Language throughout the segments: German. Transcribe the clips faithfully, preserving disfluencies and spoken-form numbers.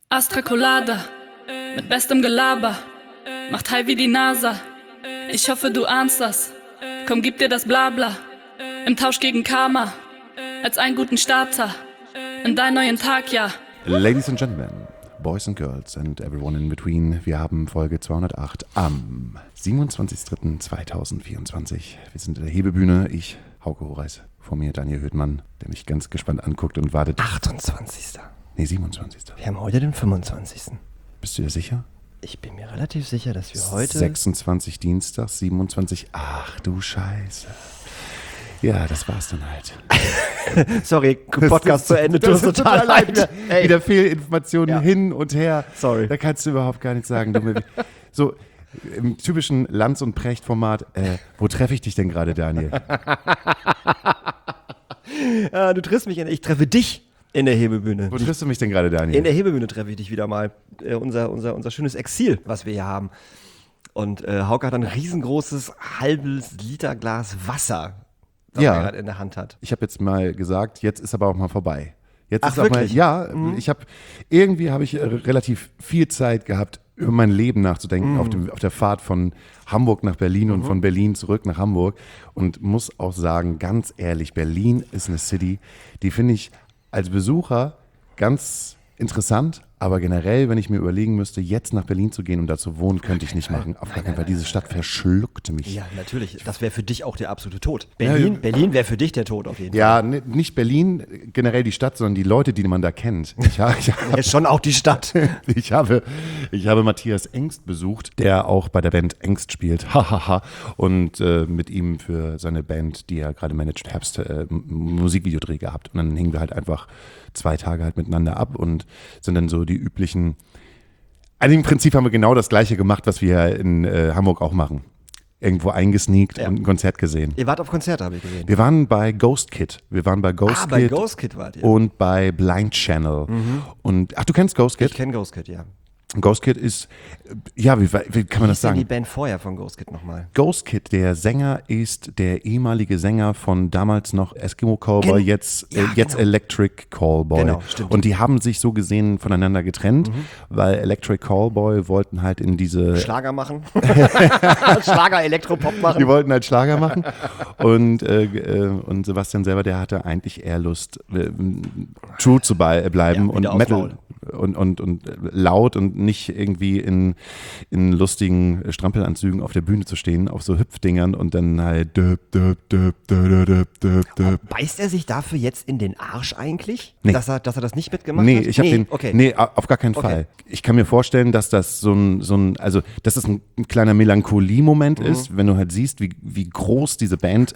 Astra Colada, mit bestem Gelaber, macht high wie die NASA. Ich hoffe, du ahnst das. Komm, gib dir das Blabla. Im Tausch gegen Karma, als einen guten Starter in deinen neuen Tag, ja. Ladies and Gentlemen, Boys and Girls and everyone in between, wir haben Folge zweihundertacht am siebenundzwanzigsten dritten zweitausendvierundzwanzig. Wir sind in der Hebebühne, ich, Hauke Horeis, vor mir Daniel Höhtmann, der mich ganz gespannt anguckt und wartet. achtundzwanzigsten Nee, siebenundzwanzigsten Wir haben heute den fünfundzwanzigsten Bist du dir sicher? Ich bin mir relativ sicher, dass wir heute... sechsundzwanzig Dienstag, siebenundzwanzig Ach du Scheiße. Ja, das war's dann halt. Sorry, Podcast zu Ende, tut uns total leid. Wieder, wieder Fehlinformationen Ja. hin und her. Sorry. Da kannst du überhaupt gar nichts sagen. Du, so im typischen Lanz- und Precht-Format, äh, wo treffe ich dich denn gerade, Daniel? Ja, du triffst mich, in, ich treffe dich in der Hebebühne. Wo triffst du mich denn gerade, Daniel? In der Hebebühne treffe ich dich wieder mal. Äh, unser, unser, unser schönes Exil, was wir hier haben. Und äh, Hauke hat ein riesengroßes halbes Liter Glas Wasser, das Ja. er gerade in der Hand hat. Ich habe jetzt mal gesagt, jetzt ist aber auch mal vorbei. Jetzt Ach, ist auch wirklich? mal, ja, Mhm. ich habe irgendwie habe ich äh, relativ viel Zeit gehabt, über mein Leben nachzudenken Mhm. auf, dem, auf der Fahrt von Hamburg nach Berlin und von Berlin zurück nach Hamburg und muss auch sagen, ganz ehrlich, Berlin ist eine City, die finde ich als Besucher ganz interessant, aber generell, wenn ich mir überlegen müsste, jetzt nach Berlin zu gehen und da zu wohnen, könnte ich nicht machen. Auf gar keinen Fall. Diese Stadt verschluckt mich. Ja, natürlich. Das wäre für dich auch der absolute Tod. Berlin, Ja. Berlin wäre für dich der Tod auf jeden Ja, n- nicht Berlin, generell die Stadt, sondern die Leute, die man da kennt. Ich, ha- ich, Fall. Ja, schon auch die Stadt. ich, habe, ich habe Matthias Engst besucht, der auch bei der Band Engst spielt. Hahaha. Und äh, mit ihm für seine Band, die er gerade managt, Herbst, äh, M- Musikvideodreh gehabt. Und dann hingen wir halt einfach zwei Tage halt miteinander ab und sind dann so die üblichen. Also im Prinzip haben wir genau das Gleiche gemacht, was wir in äh, Hamburg auch machen. Irgendwo eingesneakt Ja. und ein Konzert gesehen. Ihr wart auf Konzert, habe ich gesehen. Wir waren bei Ghost Kid. Wir waren bei Ghost Ah, Kid. bei Ghost Kid wart ihr. Und bei Blind Channel. Und ach, du kennst Ghost Kid? Ich kenne Ghost Kid, ja. Ghost Kid ist, äh, ja, wie, wie kann man das Was ist denn die sagen? Band vorher von Ghost Kid nochmal? Ghost Kid, der Sänger ist der ehemalige Sänger von damals noch Eskimo Callboy, Gen- jetzt, Ja, äh, jetzt genau. Electric Callboy. Genau, stimmt. Und die haben sich so gesehen voneinander getrennt, weil Electric Callboy wollten halt in diese Schlager machen? Schlager, Elektropop machen? Die wollten halt Schlager machen. Und, äh, äh, und Sebastian selber, der hatte eigentlich eher Lust, äh, true zu bei, äh, bleiben Ja, und wieder auf Metal Maul. und, und, und laut und nicht irgendwie in, in lustigen Strampelanzügen auf der Bühne zu stehen, auf so Hüpfdingern und dann halt döp, döp, döp, döp, döp, döp, döp. Beißt er sich dafür jetzt in den Arsch eigentlich? Nee. Dass er, dass er das nicht mitgemacht Nee, hat? ich habe den. Okay. Nee, a- auf gar keinen Okay. Fall. Ich kann mir vorstellen, dass das so ein, so ein also dass das ein, ein kleiner Melancholie-Moment Mhm. ist, wenn du halt siehst, wie, wie groß diese Band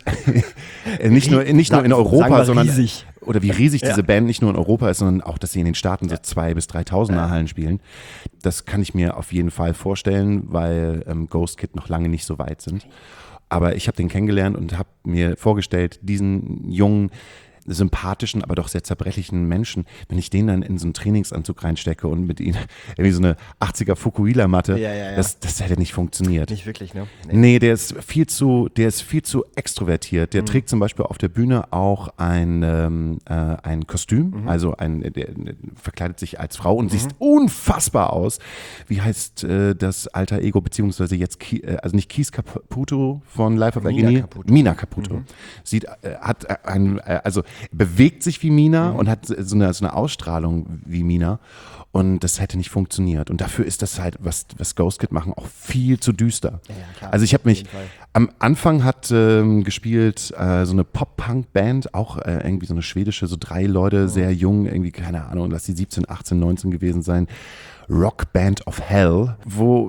äh, nicht nur nicht nur in Sag- Europa, sagen wir sondern riesig. oder wie riesig Ja. diese Band nicht nur in Europa ist, sondern auch, dass sie in den Staaten so zwei bis dreitausender Hallen spielen. Das kann ich mir auf jeden Fall vorstellen, weil ähm, Ghost Kid noch lange nicht so weit sind. Aber ich habe den kennengelernt und habe mir vorgestellt, diesen jungen, sympathischen, aber doch sehr zerbrechlichen Menschen, wenn ich den dann in so einen Trainingsanzug reinstecke und mit ihnen irgendwie so eine achtziger Fukuhila-Matte, Ja, ja, ja. Das, das hätte nicht funktioniert. Nicht wirklich, ne? Nee, der ist viel zu, der ist viel zu extrovertiert. Der Mhm. trägt zum Beispiel auf der Bühne auch ein, ähm, äh, ein Kostüm, Mhm. also ein, der, der verkleidet sich als Frau und sieht unfassbar aus. Wie heißt äh, das alter Ego, beziehungsweise jetzt, Ki, äh, also nicht Keith Caputo von Life of Mina Agony, Caputo. Mina Caputo. Sieht, äh, hat äh, ein, äh, also bewegt sich wie Mina und hat so eine, so eine Ausstrahlung wie Mina. Und das hätte nicht funktioniert. Und dafür ist das halt, was, was Ghost Kid machen, auch viel zu düster. Ja, ja, klar, also ich habe auf mich, jeden Fall. am Anfang hat ähm, gespielt äh, so eine Pop-Punk-Band, auch äh, irgendwie so eine schwedische, so drei Leute, sehr jung, irgendwie, keine Ahnung, lass die siebzehn, achtzehn, neunzehn gewesen sein. Rock Band of Hell, wo,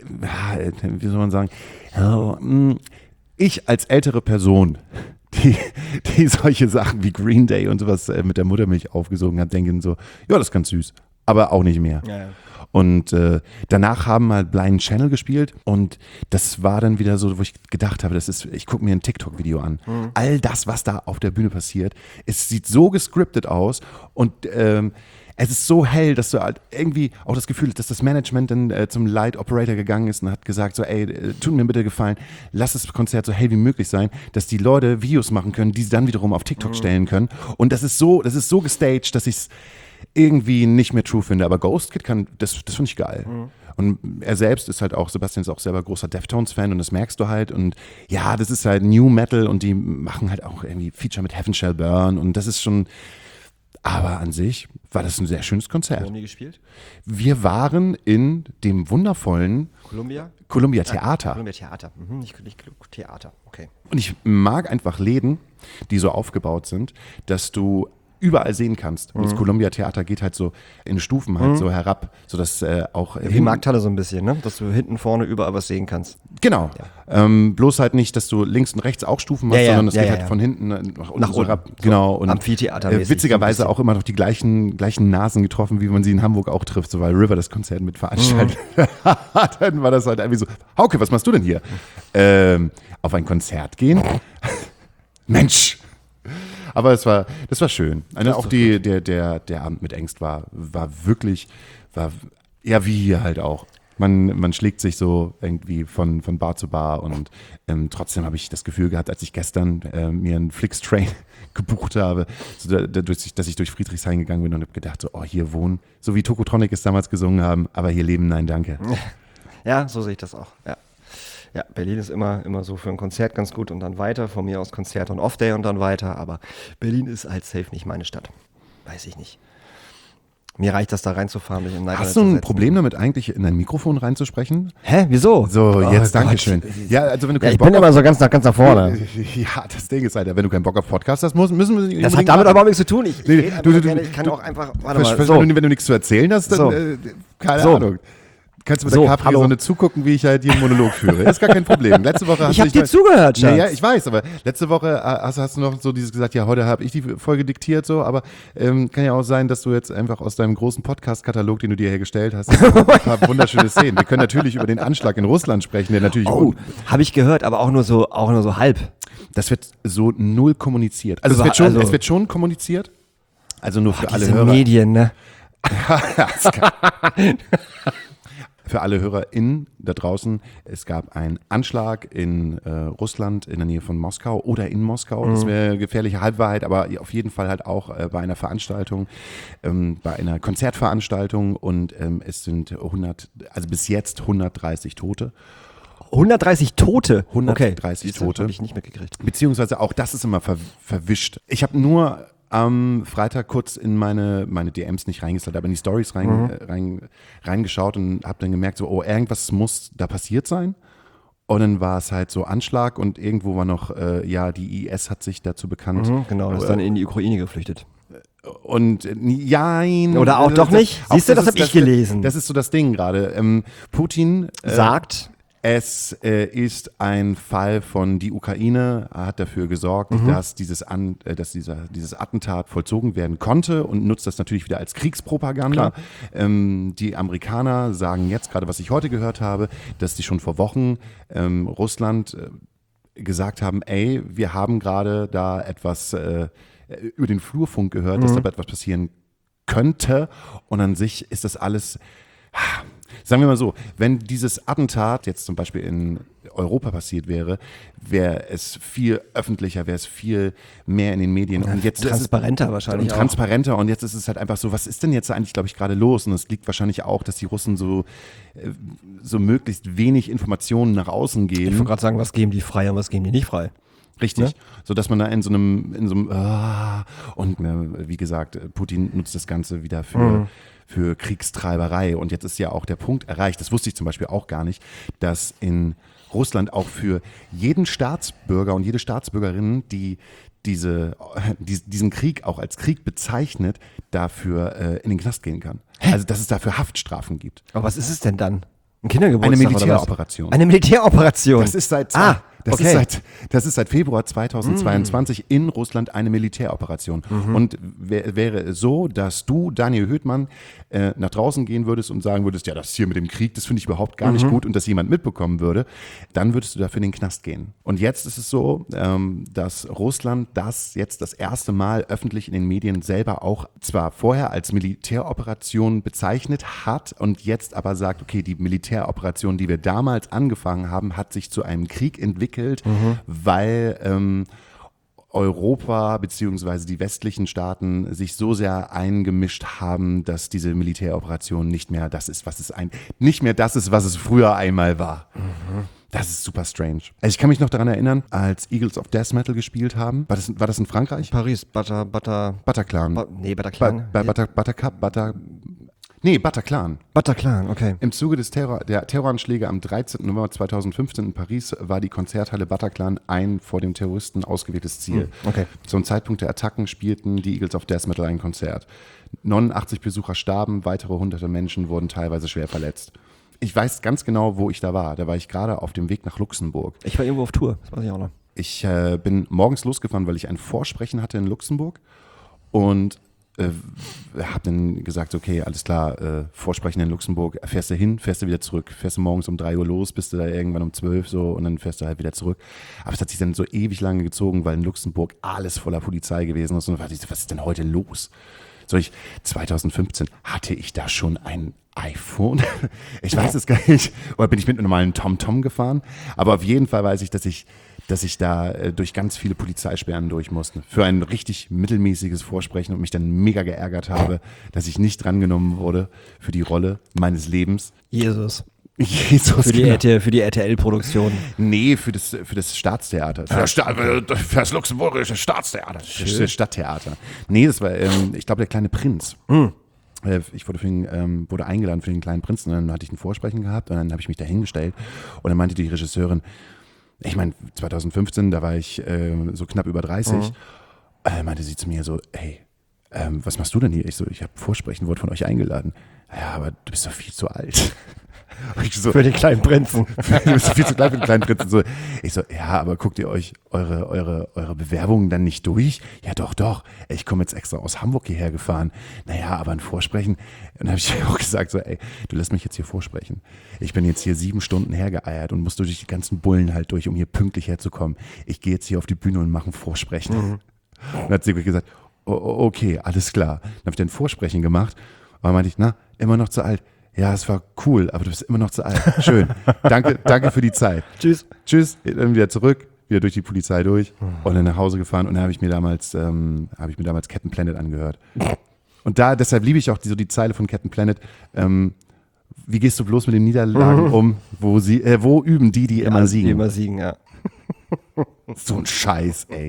äh, wie soll man sagen, oh, mh, ich als ältere Person, die, die solche Sachen wie Green Day und sowas äh, mit der Muttermilch aufgesogen hat, denken so, ja, das ist ganz süß, aber auch nicht mehr. Ja, ja. Und äh, danach haben halt Blind Channel gespielt und das war dann wieder so, wo ich gedacht habe, das ist, ich gucke mir ein TikTok-Video an. Mhm. All das, was da auf der Bühne passiert, es sieht so gescriptet aus und ähm, es ist so hell, dass du halt irgendwie auch das Gefühl hast, dass das Management dann äh, zum Light Operator gegangen ist und hat gesagt so, ey, äh, tut mir bitte gefallen, lass das Konzert so hell wie möglich sein, dass die Leute Videos machen können, die sie dann wiederum auf TikTok stellen können. Und das ist so, das ist so gestaged, dass ich irgendwie nicht mehr true finde. Aber Ghost Kid kann, das, das finde ich geil. Mhm. Und er selbst ist halt auch, Sebastian ist auch selber großer Deftones-Fan und das merkst du halt. Und ja, das ist halt New Metal und die machen halt auch irgendwie Feature mit Heaven Shall Burn und das ist schon, aber an sich war das ein sehr schönes Konzert. Wo haben die gespielt? Wir waren in dem wundervollen Columbia? Columbia Theater. Ah, Columbia Theater, mhm, nicht, nicht Theater, okay. Und ich mag einfach Läden, die so aufgebaut sind, dass du überall sehen kannst. Und das Mhm. Columbia Theater geht halt so in Stufen halt Mhm. so herab, sodass äh, auch Ja, wie hinten- Markthalle so ein bisschen, ne? Dass du hinten vorne überall was sehen kannst. Genau. Ähm, bloß halt nicht, dass du links und rechts auch Stufen hast, Ja, ja, sondern es ja, geht ja, halt ja. von hinten nach unten, Nach so unten. herab. Genau. Und Amphitheatermäßig äh, witzigerweise so ein bisschen. auch immer noch die gleichen, gleichen Nasen getroffen, wie man sie in Hamburg auch trifft, so weil River das Konzert mit veranstaltet hat. Dann war das halt irgendwie so, Hauke, was machst du denn hier? Ähm, auf ein Konzert gehen? Mensch! Aber es war, das war schön. Also auch die, der, der, der Abend mit Engst war, war wirklich, war, ja, wie hier halt auch. Man, man schlägt sich so irgendwie von, von Bar zu Bar und ähm, trotzdem habe ich das Gefühl gehabt, als ich gestern äh, mir einen Flix-Train gebucht habe, so da, dadurch, dass ich durch Friedrichshain gegangen bin und habe gedacht, so, oh, hier wohnen, so wie Tokotronic es damals gesungen haben, aber hier leben, nein, danke. Ja, so sehe ich das auch, ja. Ja, Berlin ist immer, immer so für ein Konzert ganz gut und dann weiter. Von mir aus Konzert und Off-Day und dann weiter. Aber Berlin ist halt safe nicht meine Stadt. Weiß ich nicht. Mir reicht das da reinzufahren, mich in Hast du ein Problem damit eigentlich, in dein Mikrofon reinzusprechen? Hä, wieso? So, Oh jetzt, Gott. Dankeschön. Ja, also wenn du Ja, keinen ich Bock bin immer so ganz nach, ganz nach vorne. Ja, das Ding ist halt, wenn du keinen Bock auf Podcast hast, muss, müssen wir nicht Das hat unbedingt damit machen. aber nichts zu tun. Ich, ich Nee, rede einfach du- nur du- gerne. Ich kann du- auch einfach, warte Versch- mal, versch- so. wenn, du, wenn du nichts zu erzählen hast, dann, So. äh, keine So. Ahnung. Kannst du mit So, der Capri hallo. Sonne zugucken, wie ich halt hier einen Monolog führe. Ist gar kein Problem. Letzte Woche hast Ich du hab dich dir mal- zugehört, Schatz. Ja, ja, ich weiß, aber letzte Woche äh, hast, hast du noch so dieses gesagt, ja, heute habe ich die Folge diktiert, so, aber ähm, kann ja auch sein, dass du jetzt einfach aus deinem großen Podcast-Katalog, den du dir hergestellt hast, ein paar wunderschöne Szenen. Wir können natürlich über den Anschlag in Russland sprechen, der natürlich Oh, habe ich gehört, aber auch nur so, auch nur so halb. Das wird so null kommuniziert. Also, es, Über- wird schon, also- es wird schon kommuniziert. Also nur für alle Diese Hörer. Medien, ne? Für alle HörerInnen da draußen, es gab einen Anschlag in äh, Russland in der Nähe von Moskau oder in Moskau. Mhm. Das wäre gefährliche Halbwahrheit, aber auf jeden Fall halt auch äh, bei einer Veranstaltung, ähm, bei einer Konzertveranstaltung und ähm, es sind hundert, also bis jetzt hundertdreißig Tote. hundertdreißig Tote. hundertdreißig Siehst du, Tote. Habe ich nicht mitgekriegt. Beziehungsweise auch das ist immer ver verwischt. Ich habe nur am Freitag kurz in meine, meine D Ms nicht reingeschaut, aber in die Stories rein, Mhm. äh, rein, reingeschaut und habe dann gemerkt, so, oh, irgendwas muss da passiert sein. Und dann war es halt so Anschlag und irgendwo war noch, äh, ja, die I S hat sich dazu bekannt. Mhm, genau, das ist dann in die Ukraine geflüchtet. Und äh, jein. Oder auch doch nicht? auch Siehst du, das ist- hab ich gelesen. Das ist so das Ding gerade. Ähm, Putin äh, Sagt, Es äh, ist ein Fall von die Ukraine hat dafür gesorgt, Mhm. dass dieses An, äh, dass dieser dieses Attentat vollzogen werden konnte und nutzt das natürlich wieder als Kriegspropaganda. Ähm, die Amerikaner sagen jetzt gerade, was ich heute gehört habe, dass die schon vor Wochen ähm, Russland äh, gesagt haben, ey, wir haben gerade da etwas äh, über den Flurfunk gehört, dass da etwas passieren könnte und an sich ist das alles. Sagen wir mal so, wenn dieses Attentat jetzt zum Beispiel in Europa passiert wäre, wäre es viel öffentlicher, wäre es viel mehr in den Medien. Und jetzt ist es- transparenter wahrscheinlich und auch. transparenter. Und jetzt ist es halt einfach so, was ist denn jetzt eigentlich, glaube ich, gerade los? Und es liegt wahrscheinlich auch, dass die Russen so, äh, so möglichst wenig Informationen nach außen Ich geben. wollte gerade sagen, was geben die frei und was geben die nicht frei. Richtig. Ne? So dass man da in so einem, in so einem, ah, und äh, wie gesagt, Putin nutzt das Ganze wieder für, Mhm. für Kriegstreiberei. Und jetzt ist ja auch der Punkt erreicht, das wusste ich zum Beispiel auch gar nicht, dass in Russland auch für jeden Staatsbürger und jede Staatsbürgerin, die diese, die, diesen Krieg auch als Krieg bezeichnet, dafür äh, in den Knast gehen kann. Also dass es dafür Haftstrafen gibt. Aber was ist es denn dann? Ein Kindergeburtstag Eine oder was? Militäroperation. Eine Militäroperation. Das ist seit, Ah, das okay. ist seit, das ist seit Februar zweitausendzweiundzwanzig in Russland eine Militäroperation. Und wär, wäre es so, dass du, Daniel Höhtmann, äh, nach draußen gehen würdest und sagen würdest, ja, das hier mit dem Krieg, das finde ich überhaupt gar nicht gut und das jemand mitbekommen würde, dann würdest du dafür in den Knast gehen. Und jetzt ist es so, ähm, dass Russland das jetzt das erste Mal öffentlich in den Medien selber auch zwar vorher als Militäroperation bezeichnet hat und jetzt aber sagt, okay, die Militäroperation, die wir damals angefangen haben, hat sich zu einem Krieg entwickelt, weil ähm, Europa beziehungsweise die westlichen Staaten sich so sehr eingemischt haben, dass diese Militäroperation nicht mehr das ist, was es ein, nicht mehr das ist, was es früher einmal war. Mhm. Das ist super strange. Also ich kann mich noch daran erinnern, als Eagles of Death Metal gespielt haben. War das, war das in Frankreich? Paris, Butter, Butter... Bataclan. Ba- nee, Bataclan. Ba- ba- Butter, Buttercup, Butter... Nee, Bataclan. Bataclan, okay. Im Zuge des Terror, der Terroranschläge am dreizehnten November zweitausendfünfzehn in Paris war die Konzerthalle Bataclan ein vor dem Terroristen ausgewähltes Ziel. Okay. Zum Zeitpunkt der Attacken spielten die Eagles of Death Metal ein Konzert. neunundachtzig Besucher starben, weitere hunderte Menschen wurden teilweise schwer verletzt. Ich weiß ganz genau, wo ich da war. Da war ich gerade auf dem Weg nach Luxemburg. Ich war irgendwo auf Tour, das weiß ich auch noch. Ich äh, bin morgens losgefahren, weil ich ein Vorsprechen hatte in Luxemburg und äh, habe dann gesagt, okay, alles klar, äh, Vorsprechen in Luxemburg, fährst du hin, fährst du wieder zurück, fährst du morgens um drei Uhr los, bist du da irgendwann um zwölf so und dann fährst du halt wieder zurück. Aber es hat sich dann so ewig lange gezogen, weil in Luxemburg alles voller Polizei gewesen ist und was ist denn heute los? So, ich, zweitausendfünfzehn hatte ich da schon ein iPhone? Ich weiß es gar nicht. Oder bin ich mit einem normalen TomTom gefahren? Aber auf jeden Fall weiß ich, dass ich, dass ich da äh, durch ganz viele Polizeisperren durch musste. Für ein richtig mittelmäßiges Vorsprechen und mich dann mega geärgert habe, dass ich nicht drangenommen wurde für die Rolle meines Lebens. Jesus. Jesus, Für die, genau. R T L, für die R T L-Produktion. Nee, für das, für das Staatstheater. Für, Sta für das luxemburgische Staatstheater. Das Stadttheater. Nee, das war, ähm, ich glaube, der kleine Prinz. Mhm. Äh, Ich wurde, für den, ähm, wurde eingeladen für den kleinen Prinzen. Und dann hatte ich ein Vorsprechen gehabt und dann habe ich mich da hingestellt. Und dann meinte die Regisseurin, ich meine, zweitausendfünfzehn, da war ich äh, so knapp über dreißig, mhm. äh, meinte sie zu mir so, hey, ähm, was machst du denn hier? Ich so, ich habe Vorsprechen, wurde von euch eingeladen. Ja, aber du bist doch viel zu alt. Ich so, für den kleinen Prinzen. Du bist viel zu klein für den kleinen Prinzen. So, ich so, ja, aber guckt ihr euch eure, eure, eure Bewerbungen dann nicht durch? Ja, doch, doch. Ich komme jetzt extra aus Hamburg hierher gefahren. Naja, aber ein Vorsprechen. Und dann habe ich auch gesagt, so, ey, du lässt mich jetzt hier vorsprechen. Ich bin jetzt hier sieben Stunden hergeeiert und musste durch die ganzen Bullen halt durch, um hier pünktlich herzukommen. Ich gehe jetzt hier auf die Bühne und mache ein Vorsprechen. Mhm. Und dann hat sie gesagt, oh, okay, alles klar. Dann habe ich dann ein Vorsprechen gemacht. Und dann meinte ich, na, immer noch zu alt. Ja, es war cool, aber du bist immer noch zu alt. Schön. Danke, danke für die Zeit. Tschüss. Tschüss. Dann wieder zurück, wieder durch die Polizei durch und dann nach Hause gefahren. Und dann habe ich mir damals, ähm, habe ich mir damals Captain Planet angehört. Und da, deshalb liebe ich auch die, so die Zeile von Captain Planet. Ähm, wie gehst du bloß mit den Niederlagen um? Wo sie, äh, wo üben die, die immer ja, siegen? Die immer siegen, ja. So ein Scheiß, ey.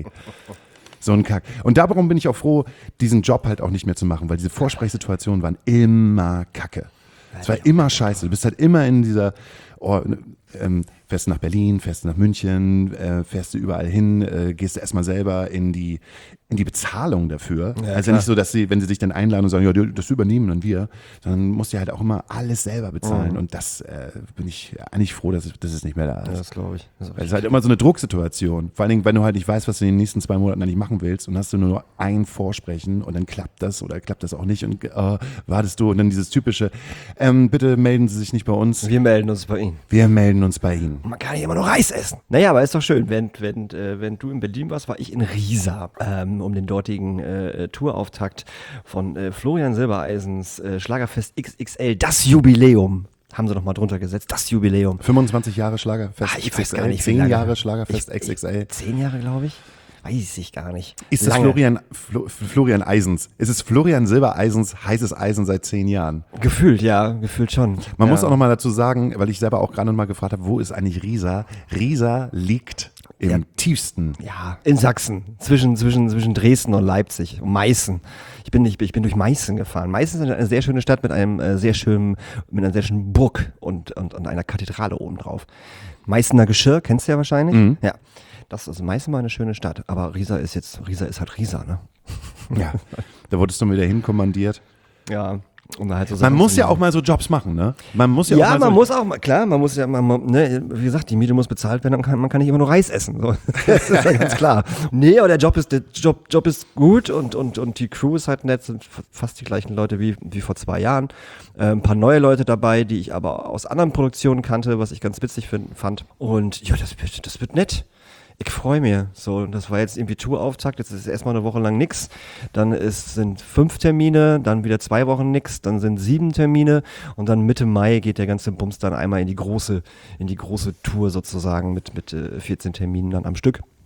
So ein Kack. Und darum bin ich auch froh, diesen Job halt auch nicht mehr zu machen, weil diese Vorsprechsituationen waren immer Kacke. Es war immer scheiße. Du bist halt immer in dieser, oh, ähm, fährst du nach Berlin, fährst du nach München, äh, fährst du überall hin, äh, gehst du erstmal selber in die, in die Bezahlung dafür. Ja, also klar. nicht so, dass sie, wenn sie dich dann einladen und sagen, ja, das übernehmen dann wir, sondern musst du halt auch immer alles selber bezahlen. Mhm. Und das äh, bin ich eigentlich froh, dass, dass es nicht mehr da ist. Ja, das glaube ich. Das Weil es ist halt immer so eine Drucksituation. Vor allen Dingen, wenn du halt nicht weißt, was du in den nächsten zwei Monaten eigentlich machen willst und hast du nur ein Vorsprechen und dann klappt das oder klappt das auch nicht und äh, wartest du und dann dieses typische, ähm, bitte melden Sie sich nicht bei uns. Wir melden uns bei Ihnen. Wir melden uns bei Ihnen. Man kann ja immer nur Reis essen. Naja, aber ist doch schön. Wenn, wenn, äh, wenn du in Berlin warst, war ich in Riesa, ähm, um den dortigen äh, Tourauftakt von äh, Florian Silbereisens äh, Schlagerfest X X L, das Jubiläum. Haben sie noch mal drunter gesetzt, das Jubiläum. fünfundzwanzig Jahre Schlagerfest Ah, ich X X L, weiß gar nicht, wie zehn lange. Jahre Schlagerfest Ich- X X L. Zehn Jahre, glaube ich. Weiß ich gar nicht. Ist es Lange. Florian, Flo, Florian Eisens? Ist es Florian Silbereisens heißes Eisen seit zehn Jahren? Gefühlt, ja, gefühlt schon. Man ja. muss auch noch mal dazu sagen, weil ich selber auch gerade noch mal gefragt habe, wo ist eigentlich Riesa? Riesa liegt im Ja. tiefsten. Ja, in Sachsen, zwischen, zwischen, zwischen Dresden und Leipzig und Meißen. Ich bin, nicht, ich bin durch Meißen gefahren. Meißen ist eine sehr schöne Stadt mit einem äh, sehr schönen, mit einer sehr schönen Burg und, und, und einer Kathedrale oben drauf. Meißener Geschirr, kennst du ja wahrscheinlich? Mhm. Ja. Das ist Meißen war eine schöne Stadt, aber Riesa ist jetzt, Riesa ist halt Riesa, ne? Ja, da wurdest du wieder hinkommandiert. Ja. Um halt so Man Sachen muss zu ja machen. auch mal so Jobs machen, ne? Man muss ja, Ja, auch mal man so muss auch mal, klar, man muss ja, man, man, ne, wie gesagt, die Miete muss bezahlt werden, man kann, man kann nicht immer nur Reis essen. So. Das ist ja ganz klar. Nee, aber der Job ist, der Job, Job ist gut und, und, und die Crew ist halt nett, sind f- fast die gleichen Leute wie, wie vor zwei Jahren. Äh, ein paar neue Leute dabei, die ich aber aus anderen Produktionen kannte, was ich ganz witzig find, fand. Und ja, das wird, das wird nett. Ich freue mich. So, das war jetzt irgendwie Tourauftakt. Jetzt ist erstmal eine Woche lang nix. Dann ist, sind fünf Termine, dann wieder zwei Wochen nix, dann sind sieben Termine und dann Mitte Mai geht der ganze Bums dann einmal in die große, in die große Tour sozusagen mit, mit äh, vierzehn Terminen dann am Stück.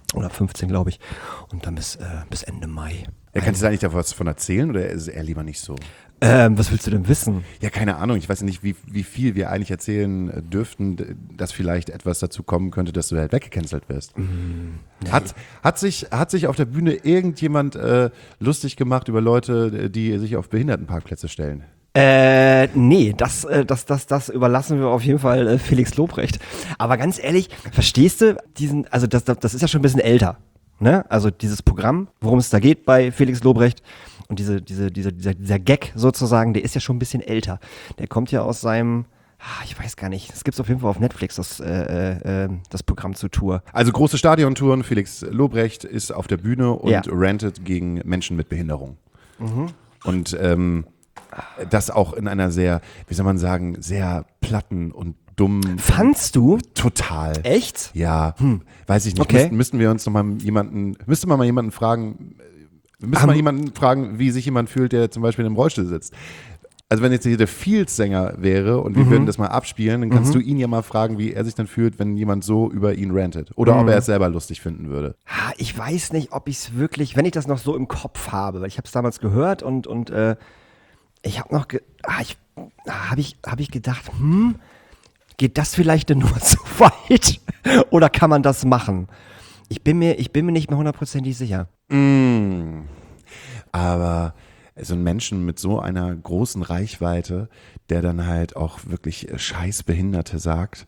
Oder fünfzehn, glaube ich. Und dann bis, äh, bis Ende Mai. Ja, kannst du da nicht da was von erzählen oder ist es eher lieber nicht so? Ähm, was willst du denn wissen? Ja, keine Ahnung. Ich weiß nicht, wie, wie viel wir eigentlich erzählen dürften, dass vielleicht etwas dazu kommen könnte, dass du halt weggecancelt wirst. Mm, nee. Hat, hat, sich, hat sich auf der Bühne irgendjemand äh, lustig gemacht über Leute, die sich auf Behindertenparkplätze stellen? Äh, nee, das, äh, das, das, das überlassen wir auf jeden Fall äh, Felix Lobrecht. Aber ganz ehrlich, verstehst du diesen, also das, das, das ist ja schon ein bisschen älter, ne? Also dieses Programm, worum es da geht bei Felix Lobrecht und diese, diese, diese, dieser, dieser Gag sozusagen, der ist ja schon ein bisschen älter. Der kommt ja aus seinem, ah, ich weiß gar nicht, es gibt's auf jeden Fall auf Netflix, das, äh, äh, das Programm zur Tour. Also große Stadiontouren, Felix Lobrecht ist auf der Bühne und Ja. rantet gegen Menschen mit Behinderung. Mhm. Und ähm, das auch in einer sehr, wie soll man sagen, sehr platten und dummen. Fandst du? Total. Echt? Ja, weiß ich nicht. Okay. Müssten, müssten wir uns noch mal jemanden, müsste man mal jemanden fragen, wir müssen Um, mal jemanden fragen, wie sich jemand fühlt, der zum Beispiel im Rollstuhl sitzt. Also wenn jetzt hier der Fields-Sänger wäre und wir Mhm. würden das mal abspielen, dann kannst Mhm. du ihn ja mal fragen, wie er sich dann fühlt, wenn jemand so über ihn rantet. Oder Mhm. ob er es selber lustig finden würde. Ah, ich weiß nicht, ob ich es wirklich, wenn ich das noch so im Kopf habe, weil ich habe es damals gehört und, und äh, ich habe noch, ge ah, ich, ah, habe ich, hab ich gedacht, hm, geht das vielleicht eine Nummer zu weit oder kann man das machen? Ich bin mir, ich bin mir nicht mehr hundertprozentig sicher. Mm. Aber so ein Menschen mit so einer großen Reichweite, der dann halt auch wirklich Scheißbehinderte sagt,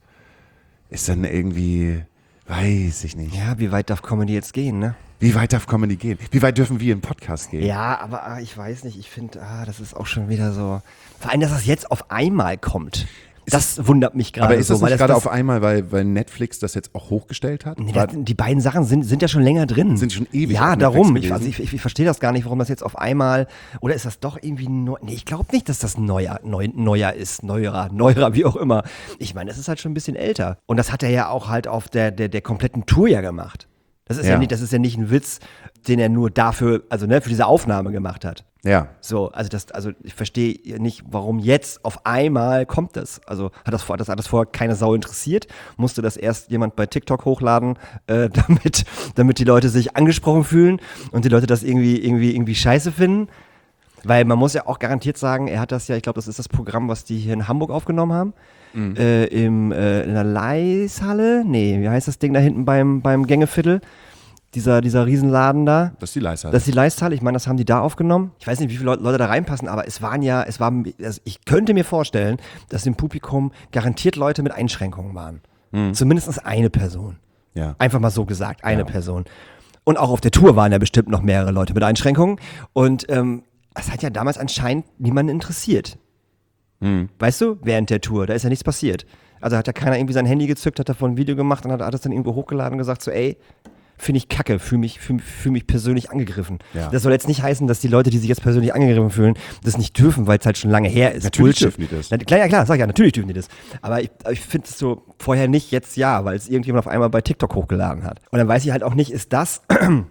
ist dann irgendwie, weiß ich nicht. Ja, wie weit darf Comedy jetzt gehen, ne? Wie weit darf Comedy gehen? Wie weit dürfen wir im Podcast gehen? Ja, aber ah, ich weiß nicht, ich finde, ah, das ist auch schon wieder so, vor allem, dass das jetzt auf einmal kommt. Das wundert mich gerade Aber ist so. das weil nicht gerade das, auf einmal, weil, weil Netflix das jetzt auch hochgestellt hat? Nee, War- das, die beiden Sachen sind, sind ja schon länger drin. Sind schon ewig Ja, auf Netflix darum. Ich, gewesen. also ich, ich, ich verstehe das gar nicht, warum das jetzt auf einmal. Oder ist das doch irgendwie neu? Nee, ich glaube nicht, dass das neuer, neu, neuer ist. Neuerer, neuerer, wie auch immer. Ich meine, das ist halt schon ein bisschen älter. Und das hat er ja auch halt auf der, der, der kompletten Tour ja gemacht. Das ist ja. Ja. nicht, das ist ja nicht ein Witz, den er nur dafür, also ne, für diese Aufnahme gemacht hat. Ja. So, also das, also ich verstehe nicht, warum jetzt auf einmal kommt das. Also hat das, vor, das hat das vorher keine Sau interessiert, musste das erst jemand bei TikTok hochladen, äh, damit, damit die Leute sich angesprochen fühlen und die Leute das irgendwie, irgendwie, irgendwie scheiße finden. Weil man muss ja auch garantiert sagen, er hat das ja, ich glaube, das ist das Programm, was die hier in Hamburg aufgenommen haben. Mhm. Äh, im, äh, in der Leishalle? Nee, wie heißt das Ding da hinten beim, beim Gängeviertel? Dieser, dieser Riesenladen da. Das ist die Leistung. Das ist die Leishalle. Ich meine, das haben die da aufgenommen. Ich weiß nicht, wie viele Leute da reinpassen, aber es waren ja, es waren, also ich könnte mir vorstellen, dass im Publikum garantiert Leute mit Einschränkungen waren. Mhm. Zumindest eine Person. Ja. Einfach mal so gesagt, eine Ja. Person. Und auch auf der Tour waren ja bestimmt noch mehrere Leute mit Einschränkungen. Und ähm, das hat ja damals anscheinend niemanden interessiert. Mhm. Weißt du, während der Tour, da ist ja nichts passiert. Also hat ja keiner irgendwie sein Handy gezückt, hat davon ein Video gemacht und hat, hat es dann irgendwo hochgeladen und gesagt so, ey, finde ich kacke, fühle mich, fühl, fühl mich persönlich angegriffen. Ja. Das soll jetzt nicht heißen, dass die Leute, die sich jetzt persönlich angegriffen fühlen, das nicht dürfen, weil es halt schon lange her ist. Natürlich Bullshit. dürfen die das. Na, klar, ja klar, sag ich ja, natürlich dürfen die das. Aber ich, ich finde es so vorher nicht, jetzt ja, weil es irgendjemand auf einmal bei TikTok hochgeladen hat. Und dann weiß ich halt auch nicht, ist das,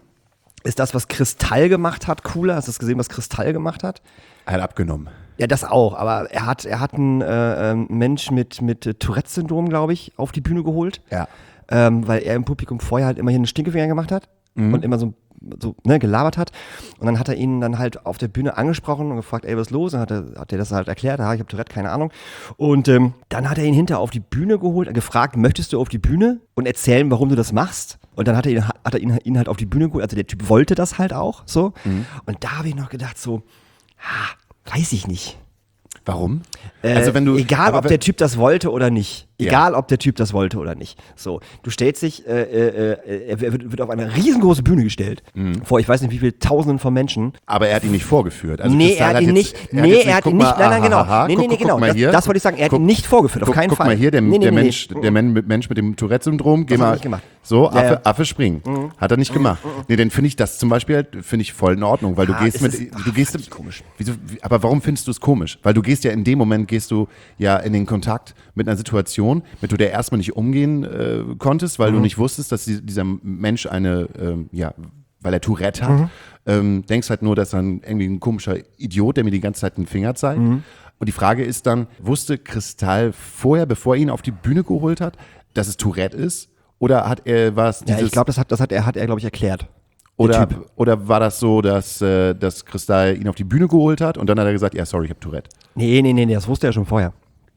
ist das, was Kristall gemacht hat, cooler? Hast du das gesehen, was Kristall gemacht hat? Er hat abgenommen. Ja, das auch, aber er hat, er hat einen äh, ähm, Mensch mit, mit äh, Tourette-Syndrom, glaube ich, auf die Bühne geholt. Ja. Ähm, weil er im Publikum vorher halt immer hier einen Stinkefinger gemacht hat Mhm. und immer so, so ne, gelabert hat. Und dann hat er ihn dann halt auf der Bühne angesprochen und gefragt, ey, was ist los? Und hat er, hat er das halt erklärt, ja, ich habe Tourette, keine Ahnung. Und ähm, dann hat er ihn hinterher auf die Bühne geholt, gefragt, möchtest du auf die Bühne und erzählen, warum du das machst? Und dann hat er ihn, hat er ihn, ihn halt auf die Bühne geholt, also der Typ wollte das halt auch, so. Mhm. Und da habe ich noch gedacht so, ha, weiß ich nicht. Warum? Äh, also wenn du, egal, ob wenn, der Typ das wollte oder nicht. Ja. Egal, ob der Typ das wollte oder nicht. So, du stellst dich, äh, äh, er wird, wird auf eine riesengroße Bühne gestellt. Mhm. Vor, ich weiß nicht, wie viel Tausenden von Menschen. Aber er hat ihn nicht vorgeführt. Also nee, Kristall er hat ihn jetzt, nicht, er nee, jetzt er hat guck ihn nicht, mal, nein, nein, genau. aha, nee, nee, guck, nee, guck, genau. Guck mal Das, hier. das wollte ich sagen, er hat guck, ihn nicht vorgeführt, auf guck, keinen guck Fall. Guck mal hier, der, nee, nee, der, nee, Mensch, nee. der Men- mit Mensch mit dem Tourette-Syndrom, geh Das hat er mal, nicht gemacht. so, Ja, Affe, ja. Affe springen. Mhm. Hat er nicht gemacht. Mhm. Nee, dann finde ich das zum Beispiel, halt, finde ich voll in Ordnung, weil du Ah, gehst ist mit, es- du ach, gehst, fand ich komisch. Wieso, wie, aber warum findest du es komisch? Weil du gehst ja in dem Moment, gehst du ja in den Kontakt mit einer Situation, mit der du erstmal nicht umgehen äh, konntest, weil Mhm. du nicht wusstest, dass die, dieser Mensch eine, ähm, ja, weil er Tourette hat, Mhm. ähm, denkst halt nur, dass er ein, irgendwie ein komischer Idiot, der mir die ganze Zeit den Finger zeigt. Mhm. Und die Frage ist dann, wusste Kristall vorher, bevor er ihn auf die Bühne geholt hat, dass es Tourette ist? Oder hat er was? Ja, ich glaube, das hat, das hat er, hat er glaube ich, erklärt. Oder, oder war das so, dass, äh, dass Kristall ihn auf die Bühne geholt hat und dann hat er gesagt, ja, sorry, ich habe Tourette? Nee, nee, nee, nee, das wusste er schon vorher.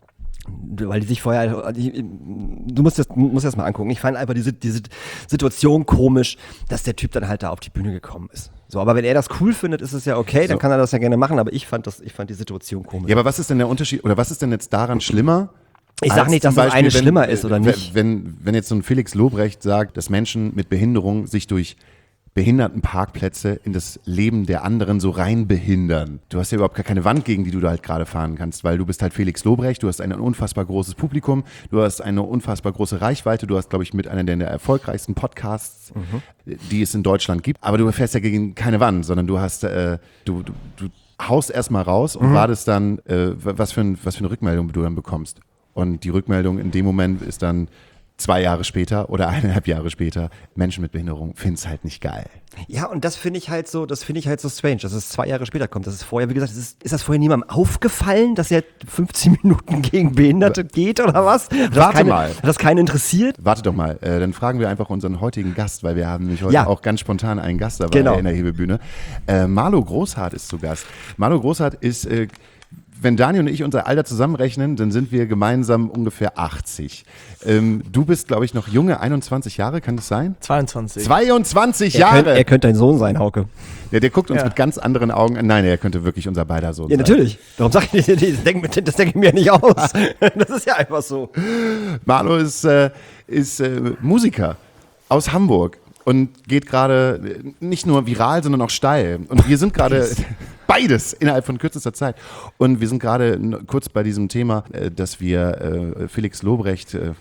Weil die sich vorher, die, du musst das, musst das mal angucken. Ich fand einfach diese, diese Situation komisch, dass der Typ dann halt da auf die Bühne gekommen ist. So, aber wenn er das cool findet, ist es ja okay, dann so. kann er das ja gerne machen, aber ich fand das, ich fand die Situation komisch. Ja, aber was ist denn der Unterschied, oder was ist denn jetzt daran schlimmer? Ich sag nicht, dass das eine schlimmer ist oder nicht. Wenn, wenn jetzt so ein Felix Lobrecht sagt, dass Menschen mit Behinderung sich durch Behindertenparkplätze in das Leben der anderen so rein behindern. Du hast ja überhaupt gar keine Wand, gegen die du da halt gerade fahren kannst, weil du bist halt Felix Lobrecht, du hast ein unfassbar großes Publikum, du hast eine unfassbar große Reichweite, du hast, glaube ich, mit einer der erfolgreichsten Podcasts, mhm. die es in Deutschland gibt, aber du fährst ja gegen keine Wand, sondern du hast, äh, du, du, du haust erstmal raus und mhm. wartest dann, äh, was, für ein, was für eine Rückmeldung du dann bekommst. Und die Rückmeldung in dem Moment ist dann zwei Jahre später oder eineinhalb Jahre später, Menschen mit Behinderung finden es halt nicht geil. Ja, und das finde ich halt so, das finde ich halt so strange, dass es zwei Jahre später kommt. Das ist vorher, wie gesagt, ist, ist das vorher niemandem aufgefallen, dass er fünfzehn Minuten gegen Behinderte geht oder was? Hat Warte keine, mal. Hat das keinen interessiert? Warte doch mal, äh, dann fragen wir einfach unseren heutigen Gast, weil wir haben nämlich heute Ja. auch ganz spontan einen Gast dabei Genau. in der Hebebühne. Äh, Marlo Großhardt ist zu Gast. Marlo Großhardt ist... Äh, Wenn Daniel und ich unser Alter zusammenrechnen, dann sind wir gemeinsam ungefähr achtzig. Ähm, du bist, glaube ich, noch junge, einundzwanzig Jahre, kann das sein? zweiundzwanzig. zweiundzwanzig Er Jahre! könnte, er könnte dein Sohn sein, Hauke. Der, der guckt uns Ja. mit ganz anderen Augen an. Nein, er könnte wirklich unser beider Sohn Ja, sein. natürlich. Darum sage ich, das denke das denk ich mir nicht aus. Das ist ja einfach so. Marlo ist, äh, ist äh, Musiker aus Hamburg und geht gerade äh, nicht nur viral, sondern auch steil. Und wir sind gerade beides innerhalb von kürzester Zeit. Und wir sind gerade n- kurz bei diesem Thema, äh, dass wir äh, Felix Lobrecht, äh,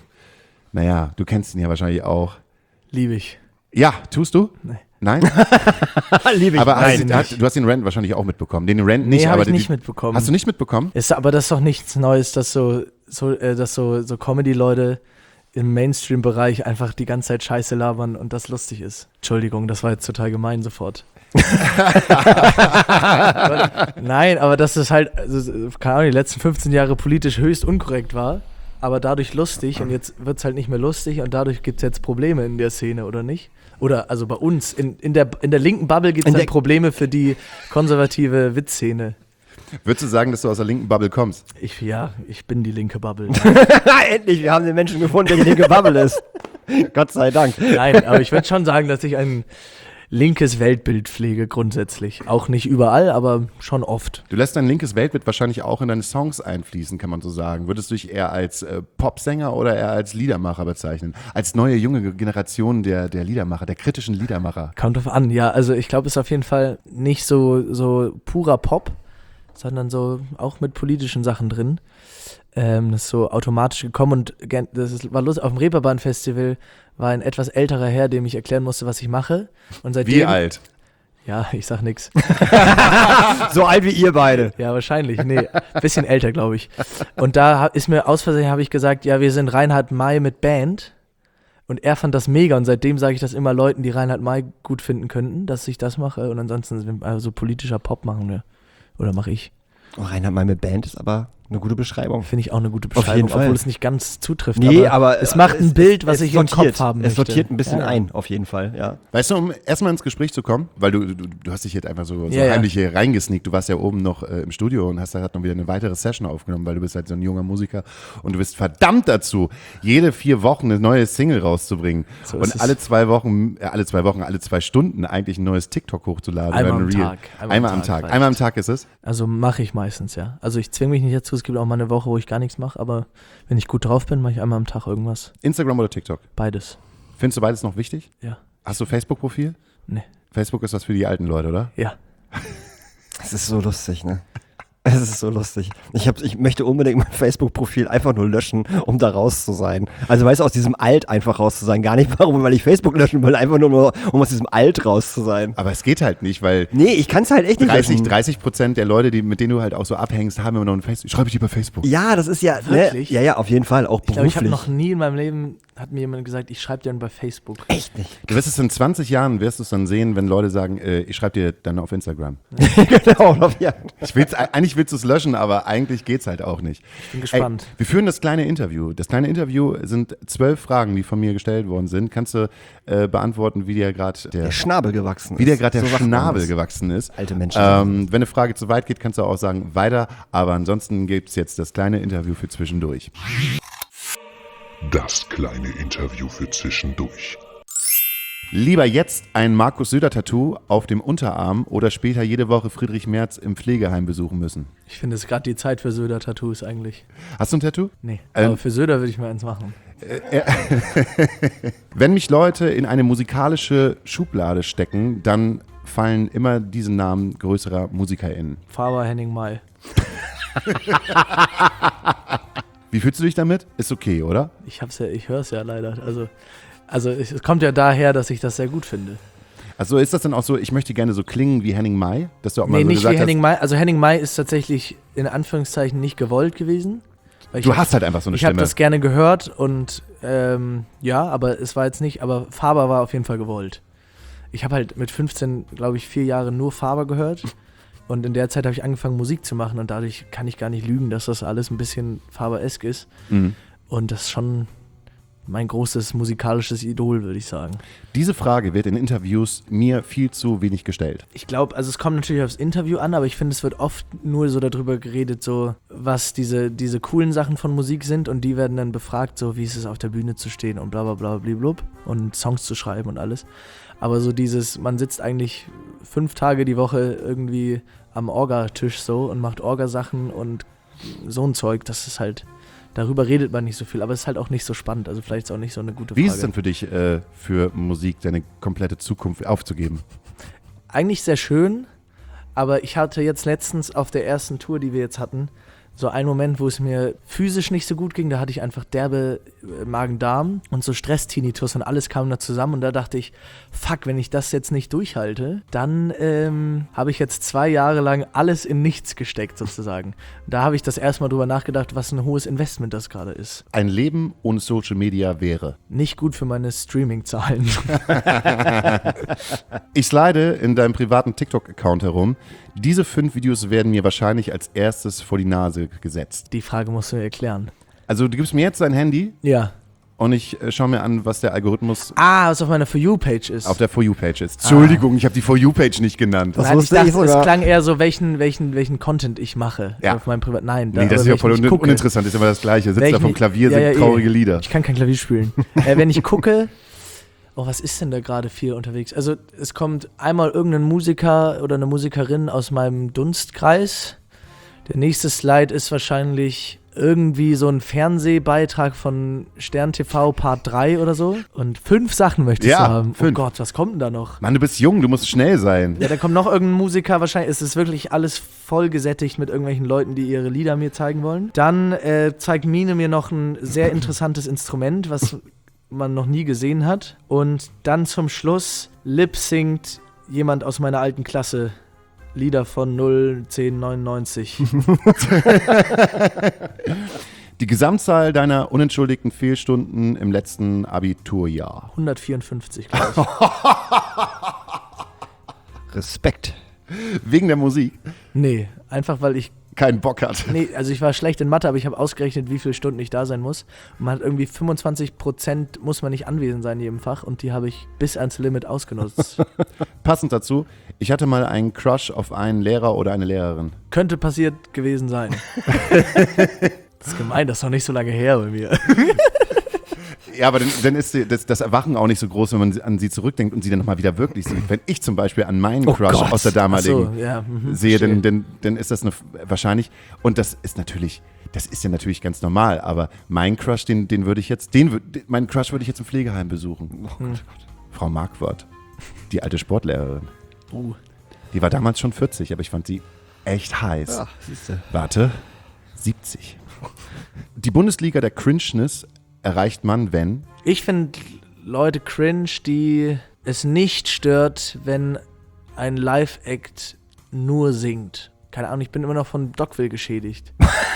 naja, du kennst ihn ja wahrscheinlich auch. Liebe ich. Ja, tust du? Nee. Nein? Liebe ich. Aber hast, Nein, du- hast, du hast den Rant wahrscheinlich auch mitbekommen. Den Rant Nee, nicht, hab aber ich die- nicht mitbekommen. Hast du nicht mitbekommen? Ist, aber das ist doch nichts Neues, dass so, so, äh, dass so, so Comedy-Leute im Mainstream-Bereich einfach die ganze Zeit Scheiße labern und das lustig ist. Entschuldigung, das war jetzt total gemein sofort. Nein, aber dass es halt, also, keine Ahnung, die letzten fünfzehn Jahre politisch höchst unkorrekt war, aber dadurch lustig und jetzt wird es halt nicht mehr lustig und dadurch gibt es jetzt Probleme in der Szene, oder nicht? Oder also bei uns, in, in, der, in der linken Bubble gibt es In dann der- Probleme für die konservative Witzszene. Würdest du sagen, dass du aus der linken Bubble kommst? Ich, ja, ich bin die linke Bubble. Endlich, wir haben den Menschen gefunden, der die linke Bubble ist. Gott sei Dank. Nein, aber ich würde schon sagen, dass ich ein linkes Weltbild pflege grundsätzlich. Auch nicht überall, aber schon oft. Du lässt dein linkes Weltbild wahrscheinlich auch in deine Songs einfließen, kann man so sagen. Würdest du dich eher als äh, Popsänger oder eher als Liedermacher bezeichnen? Als neue junge Generation der, der Liedermacher, der kritischen Liedermacher? Kommt drauf an, ja. Also ich glaube, es ist auf jeden Fall nicht so, so purer Pop, sondern so auch mit politischen Sachen drin. Ähm, das ist so automatisch gekommen und gern- das ist, war lustig. Auf dem Reeperbahn-Festival war ein etwas älterer Herr, dem ich erklären musste, was ich mache. Und seitdem, Wie alt? Ja, ich sag nix. So alt wie ihr beide. Ja, wahrscheinlich. Nee, bisschen älter, glaube ich. Und da ha- ist mir aus Versehen, habe ich gesagt, ja, wir sind Reinhard May mit Band. Und er fand das mega und seitdem sage ich das immer Leuten, die Reinhard May gut finden könnten, dass ich das mache. Und ansonsten sind wir also politischer Pop machen wir. Oder mache ich. Oh, Reinhard May mit Band ist aber eine gute Beschreibung. Finde ich auch eine gute Auf jeden Beschreibung, Fall. obwohl es nicht ganz zutrifft. Nee, aber es macht ein es- Bild, was es ich im sortiert. Kopf haben Es möchte. sortiert ein bisschen Ja. ein, auf jeden Fall, ja. Weißt du, um erstmal ins Gespräch zu kommen, weil du, du, du hast dich jetzt einfach so, so Ja, ja. heimlich hier reingesneakt. Du warst ja oben noch äh, im Studio und hast da gerade noch wieder eine weitere Session aufgenommen, weil du bist halt so ein junger Musiker und du bist verdammt dazu, jede vier Wochen eine neue Single rauszubringen So ist und es. alle zwei Wochen, äh, alle zwei Wochen, alle zwei Stunden eigentlich ein neues TikTok hochzuladen. Einmal oder ein am Reel. Tag. Einmal, am Tag. reicht. Einmal am Tag ist es. Also mache ich meistens, ja. Also ich zwinge mich nicht dazu, es gibt auch mal eine Woche, wo ich gar nichts mache, aber wenn ich gut drauf bin, mache ich einmal am Tag irgendwas. Instagram oder TikTok? Beides. Findest du beides noch wichtig? Ja. Hast du Facebook-Profil? Nee. Facebook ist was für die alten Leute, oder? Ja. Es ist so lustig, ne? Es ist so lustig. Ich, hab, ich möchte unbedingt mein Facebook-Profil einfach nur löschen, um da raus zu sein. Also weißt du, aus diesem Alt einfach raus zu sein. Gar nicht warum, weil ich Facebook löschen will, einfach nur, nur um aus diesem Alt raus zu sein. Aber es geht halt nicht, weil Nee, ich kann es halt echt nicht dreißig, löschen. dreißig Prozent der Leute, die, mit denen du halt auch so abhängst, haben immer noch ein Facebook. Schreibe ich dir bei Facebook. Ja, das ist ja, Wirklich? ne? Ja, ja, auf jeden Fall, auch Ich glaube, ich habe beruflich. noch nie in meinem Leben hat mir jemand gesagt, ich schreibe dir dann bei Facebook. Echt nicht? Du wirst es in zwanzig Jahren, wirst du es dann sehen, wenn Leute sagen, äh, ich schreibe dir dann auf Instagram. Genau, ja. Ich will's, eigentlich willst du es löschen, aber eigentlich geht's halt auch nicht. Ich bin gespannt. Ey, wir führen das kleine Interview. Das kleine Interview sind zwölf Fragen, die von mir gestellt worden sind. Kannst du äh, beantworten, wie dir gerade der, Der Schnabel gewachsen ist. wie dir gerade der So sagt man Schnabel das. gewachsen ist. Alte Menschen. Ähm, wenn eine Frage zu weit geht, kannst du auch sagen, weiter. Aber ansonsten gibt's jetzt das kleine Interview für zwischendurch. Das kleine Interview für zwischendurch. Lieber jetzt ein Markus Söder-Tattoo auf dem Unterarm oder später jede Woche Friedrich Merz im Pflegeheim besuchen müssen? Ich finde es gerade die Zeit für Söder-Tattoos eigentlich. Hast du ein Tattoo? Nee, Ähm, aber für Söder würde ich mir eins machen. Wenn mich Leute in eine musikalische Schublade stecken, dann fallen immer diese Namen größerer MusikerInnen. Faber Henning May. Wie fühlst du dich damit? Ist okay, oder? Ich hab's ja, ich höre es ja leider. Also, also es es kommt ja daher, dass ich das sehr gut finde. Also ist das dann auch so, ich möchte gerne so klingen wie Henning May? Dass du auch mal Nee, so nicht gesagt wie Henning hast, May. Also Henning May ist tatsächlich in Anführungszeichen nicht gewollt gewesen. Weil ich du hab- hast halt einfach so eine Ich habe Stimme. das gerne gehört und ähm, ja, aber es war jetzt nicht, aber Faber war auf jeden Fall gewollt. Ich habe halt mit fünfzehn, glaube ich, vier Jahre nur Faber gehört und in der Zeit habe ich angefangen Musik zu machen und dadurch kann ich gar nicht lügen, dass das alles ein bisschen Faber-esk ist Mhm. und das ist schon mein großes musikalisches Idol, würde ich sagen. Diese Frage wird in Interviews mir viel zu wenig gestellt. Ich glaube, also es kommt natürlich aufs Interview an, aber ich finde, es wird oft nur so darüber geredet, so was diese, diese coolen Sachen von Musik sind und die werden dann befragt, so wie ist es auf der Bühne zu stehen und bla bla bla bliblub und Songs zu schreiben und alles. Aber so dieses, man sitzt eigentlich fünf Tage die Woche irgendwie am Orga-Tisch so und macht Orgasachen und so ein Zeug, das ist halt, darüber redet man nicht so viel, aber es ist halt auch nicht so spannend, also vielleicht ist es auch nicht so eine gute Wie Frage. ist es denn für dich, äh, für Musik deine komplette Zukunft aufzugeben? Eigentlich sehr schön, aber ich hatte jetzt letztens auf der ersten Tour, die wir jetzt hatten, so einen Moment, wo es mir physisch nicht so gut ging, da hatte ich einfach derbe äh, Magen-Darm und so Stress-Tinnitus und alles kam da zusammen und da dachte ich, fuck, wenn ich das jetzt nicht durchhalte, dann ähm, habe ich jetzt zwei Jahre lang alles in nichts gesteckt sozusagen. Da habe ich das erstmal drüber nachgedacht, was ein hohes Investment das gerade ist. Ein Leben ohne Social Media wäre. Nicht gut für meine Streaming-Zahlen. Ich slide in deinem privaten TikTok-Account herum. Diese fünf Videos werden mir wahrscheinlich als erstes vor die Nase gesetzt. Die Frage musst du mir erklären. Also du gibst mir jetzt dein Handy Ja. und ich äh, schaue mir an, was der Algorithmus Ah, was auf meiner For You-Page ist. auf der For You-Page ist. Entschuldigung, ich habe die For You-Page nicht genannt. Das Nein, ich wusste dachte, ich sogar. es klang eher so, welchen, welchen, welchen Content ich mache Ja. auf meinem Privat. Nein, Nee, da, das ist aber ja voll welchen un ich gucke. uninteressant, ist immer das Gleiche. Sitzt da Welchen vom ich- Klavier, ja, singt ja, traurige eh. Lieder. Ich kann kein Klavier spielen. äh, wenn ich gucke, oh, was ist denn da gerade viel unterwegs? Also es kommt einmal irgendein Musiker oder eine Musikerin aus meinem Dunstkreis. Der nächste Slide ist wahrscheinlich irgendwie so ein Fernsehbeitrag von Stern T V Part drei oder so. Und fünf Sachen möchtest Ja, du haben. fünf. Oh Gott, was kommt denn da noch? Mann, du bist jung, du musst schnell sein. Ja, da kommt noch irgendein Musiker, wahrscheinlich ist es wirklich alles voll gesättigt mit irgendwelchen Leuten, die ihre Lieder mir zeigen wollen. Dann äh, zeigt Mine mir noch ein sehr interessantes Instrument, was man noch nie gesehen hat. Und dann zum Schluss lip-singt jemand aus meiner alten Klasse Lieder von null zehn neunundneunzig. Die Gesamtzahl deiner unentschuldigten Fehlstunden im letzten Abiturjahr. hundertvierundfünfzig, glaube ich. Respekt. Wegen der Musik Nee, einfach weil ich keinen Bock hat. Nee, also ich war schlecht in Mathe, aber ich habe ausgerechnet, wie viele Stunden ich da sein muss. Und man hat irgendwie fünfundzwanzig Prozent muss man nicht anwesend sein in jedem Fach und die habe ich bis ans Limit ausgenutzt. Passend dazu, ich hatte mal einen Crush auf einen Lehrer oder eine Lehrerin. Könnte passiert gewesen sein. Das ist gemein, das ist noch nicht so lange her bei mir. Ja, aber dann, dann ist die, das, das Erwachen auch nicht so groß, wenn man an sie zurückdenkt und sie dann nochmal wieder wirklich sieht. Wenn ich zum Beispiel an meinen Oh Crush Gott. aus der damaligen Ach so, ja, mhm, sehe, dann, verstehe. dann, dann ist das eine, wahrscheinlich, und das ist natürlich, das ist ja natürlich ganz normal, aber mein Crush, den, den würde ich jetzt, den, wür- den, meinen Crush würde ich jetzt im Pflegeheim besuchen. Oh Hm. Gott, Frau Marquardt, die alte Sportlehrerin. Uh, Die war damals schon vierzig, aber ich fand sie echt heiß. Ja, siehste. Warte, siebzig. Die Bundesliga der Cringeness erreicht man, wenn ich finde Leute cringe, die es nicht stört, wenn ein Live-Act nur singt. Keine Ahnung, ich bin immer noch von Dogville geschädigt.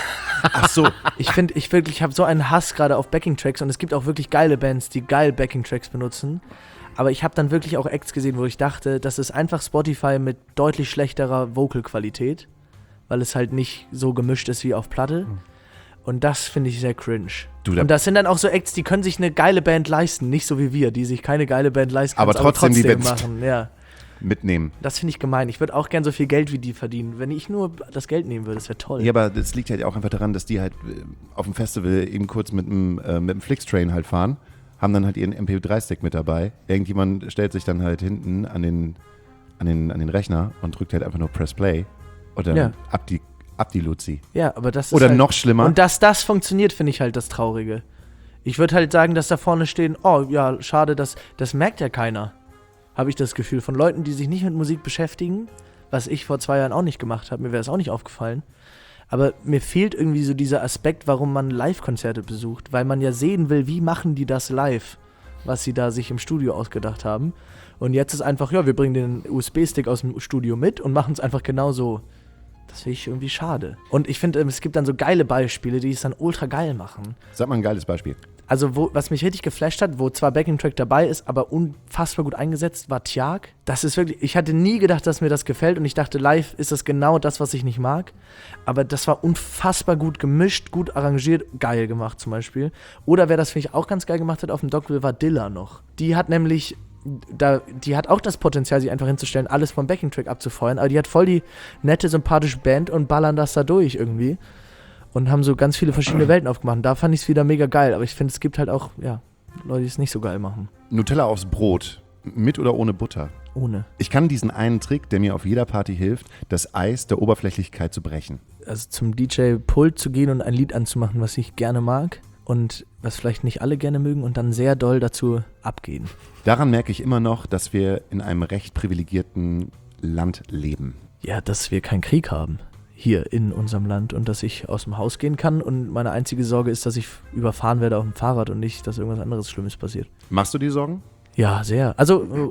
Ach so. Ich finde, ich wirklich habe so einen Hass gerade auf Backing-Tracks und es gibt auch wirklich geile Bands, die geil Backing-Tracks benutzen. Aber ich habe dann wirklich auch Acts gesehen, wo ich dachte, das ist einfach Spotify mit deutlich schlechterer Vocal-Qualität, weil es halt nicht so gemischt ist wie auf Platte. Und das finde ich sehr cringe. Du, da und das sind dann auch so Acts, die können sich eine geile Band leisten, nicht so wie wir, die sich keine geile Band leisten können, Aber trotzdem die Bands machen. Ja. mitnehmen. Das finde ich gemein. Ich würde auch gern so viel Geld wie die verdienen. Wenn ich nur das Geld nehmen würde, das wäre toll. Ja, aber das liegt halt auch einfach daran, dass die halt äh, auf dem Festival eben kurz mit dem, äh, mit dem Flixtrain halt fahren, haben dann halt ihren M P drei Stick mit dabei. Irgendjemand stellt sich dann halt hinten an den, an den, an den Rechner und drückt halt einfach nur Press Play und dann Ja. ab die, ab die Luzi. Ja, aber das ist Oder halt, noch schlimmer. Und dass das funktioniert, finde ich halt das Traurige. Ich würde halt sagen, dass da vorne stehen, oh ja, schade, das, das merkt ja keiner. Habe ich das Gefühl von Leuten, die sich nicht mit Musik beschäftigen, was ich vor zwei Jahren auch nicht gemacht habe, mir wäre es auch nicht aufgefallen. Aber mir fehlt irgendwie so dieser Aspekt, warum man Live-Konzerte besucht, weil man ja sehen will, wie machen die das live, was sie da sich im Studio ausgedacht haben. Und jetzt ist einfach, ja, wir bringen den U S B-Stick aus dem Studio mit und machen es einfach genau so. Das finde ich irgendwie schade. Und ich finde, es gibt dann so geile Beispiele, die es dann ultra geil machen. Sag mal ein geiles Beispiel. Also, wo, was mich richtig geflasht hat, wo zwar Backing-Track dabei ist, aber unfassbar gut eingesetzt, war Tjag. Das ist wirklich, ich hatte nie gedacht, dass mir das gefällt und ich dachte, live ist das genau das, was ich nicht mag. Aber das war unfassbar gut gemischt, gut arrangiert, geil gemacht zum Beispiel. Oder wer das, finde ich, auch ganz geil gemacht hat auf dem Dockville, war Dilla noch. Die hat nämlich, da, die hat auch das Potenzial, sich einfach hinzustellen, alles vom Backing-Track abzufeuern, aber die hat voll die nette, sympathische Band und ballern das da durch irgendwie. Und haben so ganz viele verschiedene Welten aufgemacht. Und da fand ich es wieder mega geil. Aber ich finde, es gibt halt auch, ja, Leute, die es nicht so geil machen. Nutella aufs Brot. Mit oder ohne Butter? Ohne. Ich kann diesen einen Trick, der mir auf jeder Party hilft, das Eis der Oberflächlichkeit zu brechen. Also zum D J-Pult zu gehen und ein Lied anzumachen, was ich gerne mag. Und was vielleicht nicht alle gerne mögen. Und dann sehr doll dazu abgehen. Daran merke ich immer noch, dass wir in einem recht privilegierten Land leben. Ja, dass wir keinen Krieg haben. Hier in unserem Land und dass ich aus dem Haus gehen kann und meine einzige Sorge ist, dass ich überfahren werde auf dem Fahrrad und nicht, dass irgendwas anderes Schlimmes passiert. Machst du dir Sorgen? Ja, sehr. Also,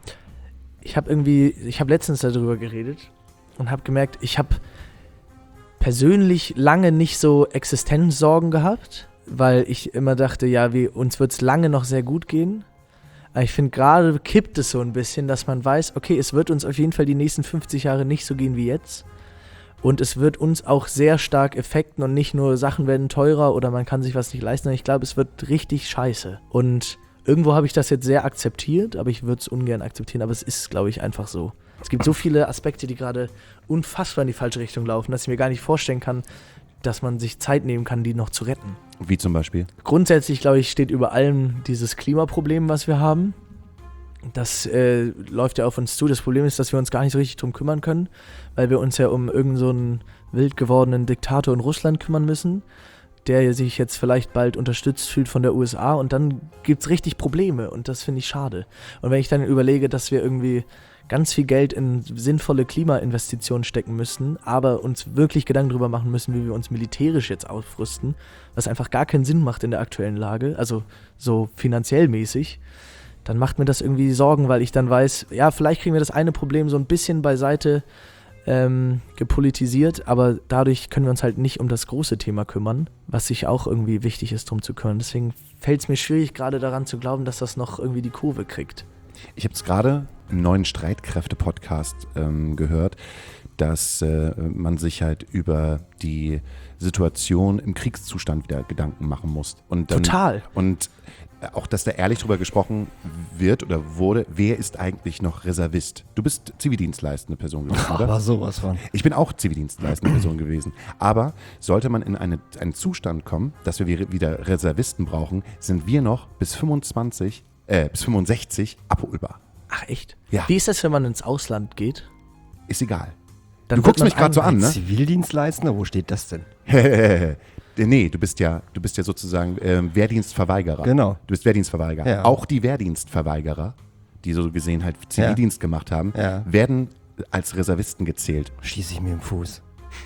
ich habe irgendwie, ich habe letztens darüber geredet und habe gemerkt, ich habe persönlich lange nicht so Existenzsorgen gehabt, weil ich immer dachte, ja, wir, uns wird es lange noch sehr gut gehen. Aber ich finde, gerade kippt es so ein bisschen, dass man weiß, okay, es wird uns auf jeden Fall die nächsten fünfzig Jahre nicht so gehen wie jetzt. Und es wird uns auch sehr stark effekten und nicht nur Sachen werden teurer oder man kann sich was nicht leisten. Ich glaube, es wird richtig scheiße. Und irgendwo habe ich das jetzt sehr akzeptiert, aber ich würde es ungern akzeptieren. Aber es ist, glaube ich, einfach so. Es gibt so viele Aspekte, die gerade unfassbar in die falsche Richtung laufen, dass ich mir gar nicht vorstellen kann, dass man sich Zeit nehmen kann, die noch zu retten. Wie zum Beispiel? Grundsätzlich, glaube ich, steht über allem dieses Klimaproblem, was wir haben. Das äh, läuft ja auf uns zu. Das Problem ist, dass wir uns gar nicht so richtig drum kümmern können, weil wir uns ja um irgend so einen wild gewordenen Diktator in Russland kümmern müssen, der sich jetzt vielleicht bald unterstützt fühlt von der U S A und dann gibt's richtig Probleme und das finde ich schade. Und wenn ich dann überlege, dass wir irgendwie ganz viel Geld in sinnvolle Klimainvestitionen stecken müssen, aber uns wirklich Gedanken darüber machen müssen, wie wir uns militärisch jetzt aufrüsten, was einfach gar keinen Sinn macht in der aktuellen Lage, also so finanziell mäßig, dann macht mir das irgendwie Sorgen, weil ich dann weiß, ja, vielleicht kriegen wir das eine Problem so ein bisschen beiseite ähm, gepolitisiert, aber dadurch können wir uns halt nicht um das große Thema kümmern, was sich auch irgendwie wichtig ist, drum zu kümmern. Deswegen fällt es mir schwierig, gerade daran zu glauben, dass das noch irgendwie die Kurve kriegt. Ich habe es gerade im neuen Streitkräfte-Podcast ähm, gehört, dass äh, man sich halt über die Situation im Kriegszustand wieder Gedanken machen muss. Und dann, Total. Und auch, dass da ehrlich drüber gesprochen wird oder wurde, wer ist eigentlich noch Reservist? Du bist zivildienstleistende Person gewesen, oder? Aber sowas von. Ich bin auch zivildienstleistende Person gewesen. Aber sollte man in eine, einen Zustand kommen, dass wir wieder Reservisten brauchen, sind wir noch bis fünfundzwanzig, äh, bis fünfundsechzig abholbar. Ach echt? Ja. Wie ist das, wenn man ins Ausland geht? Ist egal. Dann Du wird guckst man mich gerade so an, ne? Zivildienstleistender? Wo steht das denn? Nee, du bist ja, du bist ja sozusagen ähm, Wehrdienstverweigerer. Genau. Du bist Wehrdienstverweigerer. Ja. Auch die Wehrdienstverweigerer, die so gesehen halt Zivildienst gemacht haben, Ja. werden als Reservisten gezählt. Schieße ich mir im Fuß.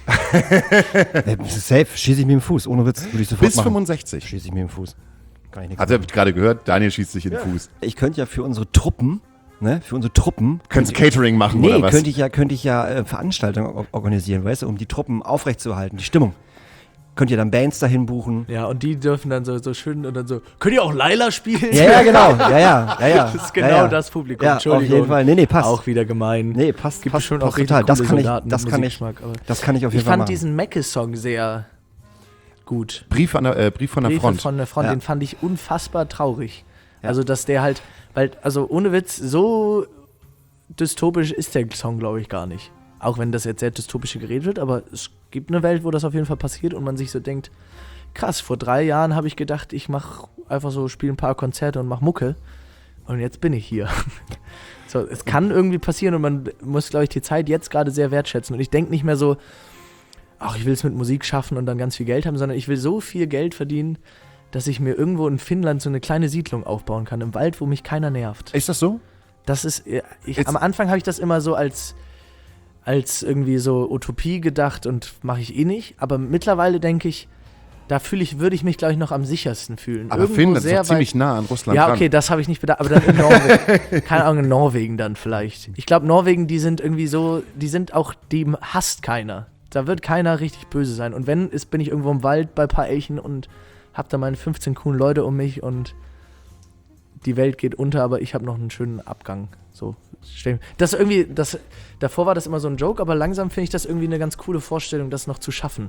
äh, safe, schieße ich mir im Fuß. Ohne Witz, würde ich sofort Bis machen. fünfundsechzig. Schieße ich mir im Fuß. Kann ich nichts Also habt ihr gerade gehört, Daniel schießt sich in den Fuß. Ich könnte ja für unsere Truppen, ne, für unsere Truppen. Könntest Catering machen Nee, oder was? könnte ich ja, könnte ich ja, könnte ich ja äh, Veranstaltungen or- organisieren, weißt du, um die Truppen aufrechtzuerhalten, die Stimmung. könnt ihr dann Bands dahin buchen. Ja, und die dürfen dann so, so schön und dann so, könnt ihr auch Laila spielen? Ja, ja, genau. Ja, ja, ja, ja. Das ist genau ja, ja. das Publikum. Ja, Entschuldigung. auf jeden Fall. Nee, nee, passt. Auch wieder gemein. Nee, passt, Gibt passt, schon passt auch richtig total. Das coole kann ich, Soldaten das mit kann ich, Musikgeschmack, aber das kann ich auf jeden ich Fall fand machen. diesen Mecke-Song sehr gut. Brief, an der, äh, Brief von der Briefe Front. von der Front, Ja. den fand ich unfassbar traurig. Ja. Also, dass der halt, weil, also ohne Witz, so dystopisch ist der Song, glaube ich, gar nicht. Auch wenn das jetzt sehr dystopisch geredet wird, aber es gibt eine Welt, wo das auf jeden Fall passiert und man sich so denkt, krass, vor drei Jahren habe ich gedacht, ich mache einfach so, spiele ein paar Konzerte und mache Mucke und jetzt bin ich hier. So, es kann irgendwie passieren und man muss, glaube ich, die Zeit jetzt gerade sehr wertschätzen und ich denke nicht mehr so, ach, ich will es mit Musik schaffen und dann ganz viel Geld haben, sondern ich will so viel Geld verdienen, dass ich mir irgendwo in Finnland so eine kleine Siedlung aufbauen kann, im Wald, wo mich keiner nervt. Ist das so? Das ist, ich, Jetzt- am Anfang habe ich das immer so als, als irgendwie so Utopie gedacht und mache ich eh nicht, aber mittlerweile denke ich, da fühle ich, würde ich mich, glaube ich, noch am sichersten fühlen. Aber Irgendwo Finnland ist sehr doch ziemlich weit- nah an Russland Ja, dran. okay, das habe ich nicht bedacht, aber dann in Norwegen. Keine Ahnung, in Norwegen dann vielleicht. Ich glaube, Norwegen, die sind irgendwie so, die sind auch, die hasst keiner. Da wird keiner richtig böse sein. Und wenn, ist, bin ich irgendwo im Wald bei ein paar Elchen und hab da meine fünfzehn coolen Leute um mich und die Welt geht unter, aber ich habe noch einen schönen Abgang. So, stell- das irgendwie, das, davor war das immer so ein Joke, aber langsam finde ich das irgendwie eine ganz coole Vorstellung, das noch zu schaffen.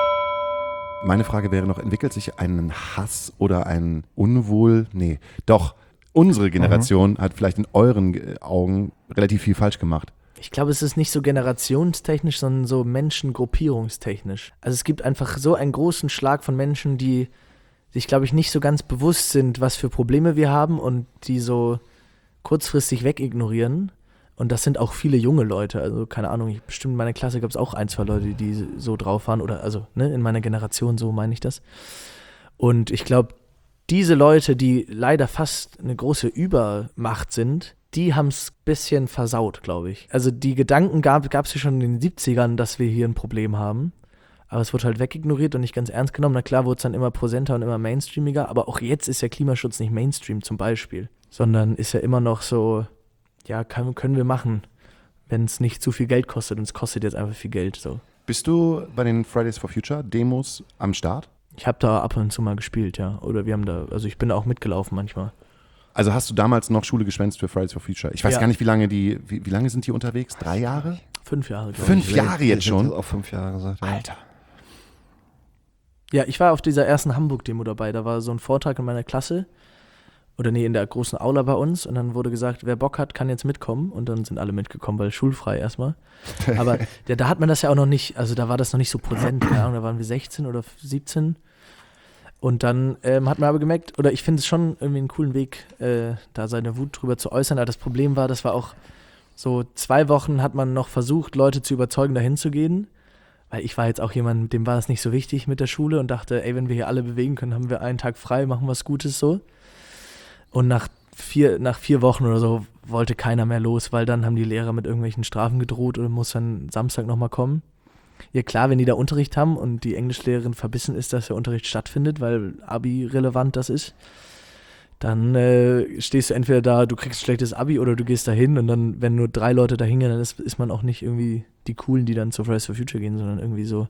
Meine Frage wäre noch, entwickelt sich ein Hass oder ein Unwohl? Nee, doch. Unsere Generation hat vielleicht in euren äh, Augen relativ viel falsch gemacht. Ich glaube, es ist nicht so generationstechnisch, sondern so menschengruppierungstechnisch. Also es gibt einfach so einen großen Schlag von Menschen, die sich, glaube ich, nicht so ganz bewusst sind, was für Probleme wir haben und die so kurzfristig wegignorieren. Und das sind auch viele junge Leute. Also keine Ahnung, ich, bestimmt in meiner Klasse gab es auch ein, zwei Leute, die so drauf waren. Oder also ne, in meiner Generation, so meine ich das. Und ich glaube, diese Leute, die leider fast eine große Übermacht sind, die haben es ein bisschen versaut, glaube ich. Also die Gedanken gab es ja schon in den siebzigern, dass wir hier ein Problem haben. Aber es wurde halt wegignoriert und nicht ganz ernst genommen. Na klar, wurde es dann immer präsenter und immer mainstreamiger. Aber auch jetzt ist ja Klimaschutz nicht Mainstream zum Beispiel. Sondern ist ja immer noch so, ja, kann, können wir machen, wenn es nicht zu viel Geld kostet. Und es kostet jetzt einfach viel Geld. So. Bist du bei den Fridays for Future Demos am Start? Ich habe da ab und zu mal gespielt, ja. Oder wir haben da, also ich bin da auch mitgelaufen manchmal. Also hast du damals noch Schule geschwänzt für Fridays for Future? Ich weiß Ja. gar nicht, wie lange die, wie, wie lange sind die unterwegs? Drei Jahre? Fünf Jahre, glaube Fünf ich. Jahre jetzt Ich hätte schon? auch fünf Jahre gesagt. Ja. Alter. Ja, ich war auf dieser ersten Hamburg-Demo dabei. Da war so ein Vortrag in meiner Klasse. Oder nee, in der großen Aula bei uns. Und dann wurde gesagt, wer Bock hat, kann jetzt mitkommen. Und dann sind alle mitgekommen, weil schulfrei erstmal. Aber ja, da hat man das ja auch noch nicht, also da war das noch nicht so präsent. Keine Ahnung, da waren wir sechzehn oder siebzehn. Und dann ähm, hat man aber gemerkt, oder ich finde es schon irgendwie einen coolen Weg, äh, da seine Wut drüber zu äußern. Aber das Problem war, das war auch so zwei Wochen hat man noch versucht, Leute zu überzeugen, dahin zu gehen. Weil ich war jetzt auch jemand, dem war es nicht so wichtig mit der Schule und dachte, ey, wenn wir hier alle bewegen können, haben wir einen Tag frei, machen was Gutes so. Und nach vier, nach vier Wochen oder so wollte keiner mehr los, weil dann haben die Lehrer mit irgendwelchen Strafen gedroht und muss dann Samstag nochmal kommen. Ja klar, wenn die da Unterricht haben und die Englischlehrerin verbissen ist, dass der Unterricht stattfindet, weil Abi relevant das ist, dann äh, stehst du entweder da, du kriegst schlechtes Abi oder du gehst da hin und dann, wenn nur drei Leute da hingehen, dann ist, ist man auch nicht irgendwie die Coolen, die dann zu Fridays for Future gehen, sondern irgendwie so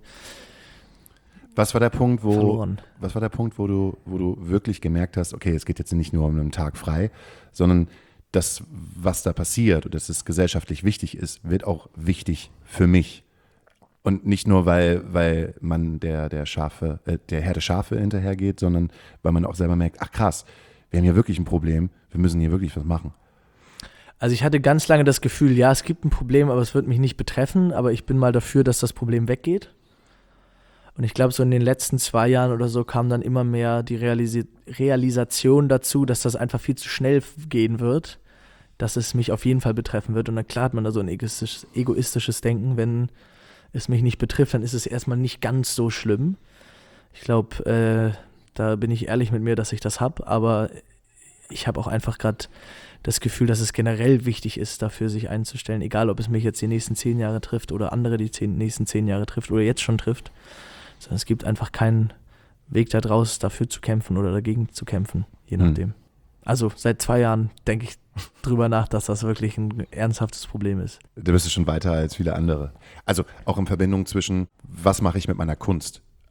Was war der Punkt, wo, verloren. was war der Punkt, wo du, wo du wirklich gemerkt hast, okay, es geht jetzt nicht nur um einen Tag frei, sondern das, was da passiert und dass es gesellschaftlich wichtig ist, wird auch wichtig für mich. Und nicht nur, weil, weil man der, der Schafe, äh, der Herde Schafe hinterhergeht, sondern weil man auch selber merkt, ach krass, wir haben hier wirklich ein Problem, wir müssen hier wirklich was machen. Also ich hatte ganz lange das Gefühl, ja, es gibt ein Problem, aber es wird mich nicht betreffen, aber ich bin mal dafür, dass das Problem weggeht. Und ich glaube, so in den letzten zwei Jahren oder so kam dann immer mehr die Realisi- Realisation dazu, dass das einfach viel zu schnell gehen wird, dass es mich auf jeden Fall betreffen wird. Und dann klar hat man da so ein egoistisches, egoistisches Denken, wenn es mich nicht betrifft, dann ist es erstmal nicht ganz so schlimm. Ich glaube, äh, da bin ich ehrlich mit mir, dass ich das habe, aber ich habe auch einfach gerade das Gefühl, dass es generell wichtig ist, dafür sich einzustellen, egal ob es mich jetzt die nächsten zehn Jahre trifft oder andere die zehn, nächsten zehn Jahre trifft oder jetzt schon trifft. Sondern es gibt einfach keinen Weg da draus, dafür zu kämpfen oder dagegen zu kämpfen, je nachdem. Hm. Also seit zwei Jahren denke ich drüber nach, dass das wirklich ein ernsthaftes Problem ist. Da bist du schon weiter als viele andere. Also auch in Verbindung zwischen, was mache ich mit meiner Kunst?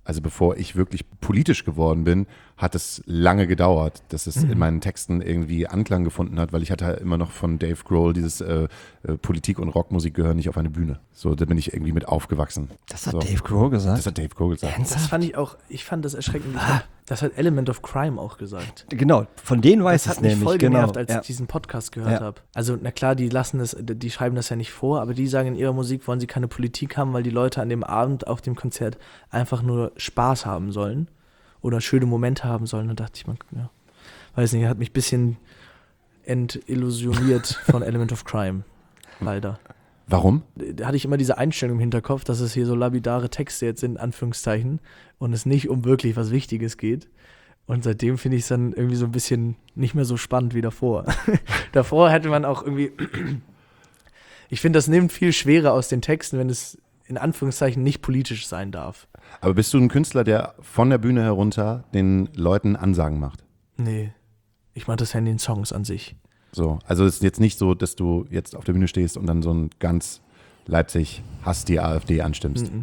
also bevor ich wirklich politisch geworden bin, hat es lange gedauert, dass es mhm. in meinen Texten irgendwie Anklang gefunden hat, weil ich hatte immer noch von Dave Grohl dieses äh, äh, Politik und Rockmusik gehören nicht auf eine Bühne. So, da bin ich irgendwie mit aufgewachsen. Das hat so. Dave Grohl gesagt? Das hat Dave Grohl gesagt. Das fand ich auch, ich fand das erschreckend. Ah. Das hat Element of Crime auch gesagt. Genau, von denen weiß ich es nämlich. Das hat mich voll genau. genervt, als ja. ich diesen Podcast gehört ja. habe. Also na klar, die lassen das, die schreiben das ja nicht vor, aber die sagen in ihrer Musik, wollen sie keine Politik haben, weil die Leute an dem Abend auf dem Konzert einfach nur Spaß haben sollen oder schöne Momente haben sollen. Da dachte ich, man, ja, weiß nicht, hat mich ein bisschen entillusioniert von Element of Crime, leider. Warum? Da hatte ich immer diese Einstellung im Hinterkopf, dass es hier so lapidare Texte jetzt sind, in Anführungszeichen, und es nicht um wirklich was Wichtiges geht. Und seitdem finde ich es dann irgendwie so ein bisschen nicht mehr so spannend wie davor. Davor hätte man auch irgendwie, ich finde, das nimmt viel schwerer aus den Texten, wenn es in Anführungszeichen nicht politisch sein darf. Aber bist du ein Künstler, der von der Bühne herunter den Leuten Ansagen macht? Nee, ich mache das ja in den Songs an sich. So, also es ist jetzt nicht so, dass du jetzt auf der Bühne stehst und dann so ein ganz Leipzig Hass die AfD anstimmst. Mm-mm.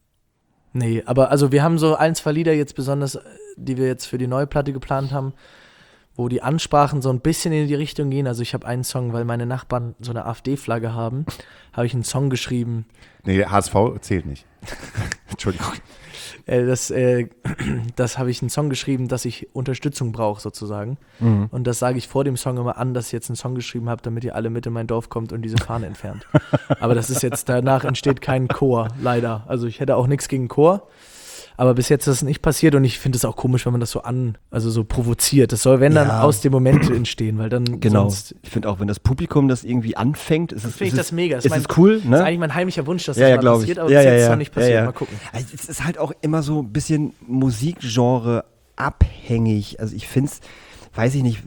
Nee, aber also wir haben so ein, zwei Lieder jetzt besonders, die wir jetzt für die neue Platte geplant haben, wo die Ansprachen so ein bisschen in die Richtung gehen. Also ich habe einen Song, weil meine Nachbarn so eine AfD-Flagge haben, habe ich einen Song geschrieben. Nee, H S V zählt nicht. Entschuldigung. Äh, das äh, das habe ich einen Song geschrieben, dass ich Unterstützung brauche sozusagen. Mhm. Und das sage ich vor dem Song immer an, dass ich jetzt einen Song geschrieben habe, damit ihr alle mit in mein Dorf kommt und diese Fahne entfernt. Aber das ist jetzt, danach entsteht kein Chor, leider. Also ich hätte auch nichts gegen Chor. Aber bis jetzt ist das nicht passiert und ich finde es auch komisch, wenn man das so an, also so provoziert. Das soll, wenn dann Ja. aus dem Moment entstehen, weil dann Genau. sonst Ich finde auch, wenn das Publikum das irgendwie anfängt, ist es, finde ich ist das mega. Es, ist mein, es cool, Das ist ne? eigentlich mein heimlicher Wunsch, dass Ja, das ja, mal glaub passiert, ich. aber Ja, bis ja, jetzt ja. noch nicht passiert. Ja, ja. Mal gucken. Also es ist halt auch immer so ein bisschen Musikgenre abhängig. Also ich finde es, weiß ich nicht,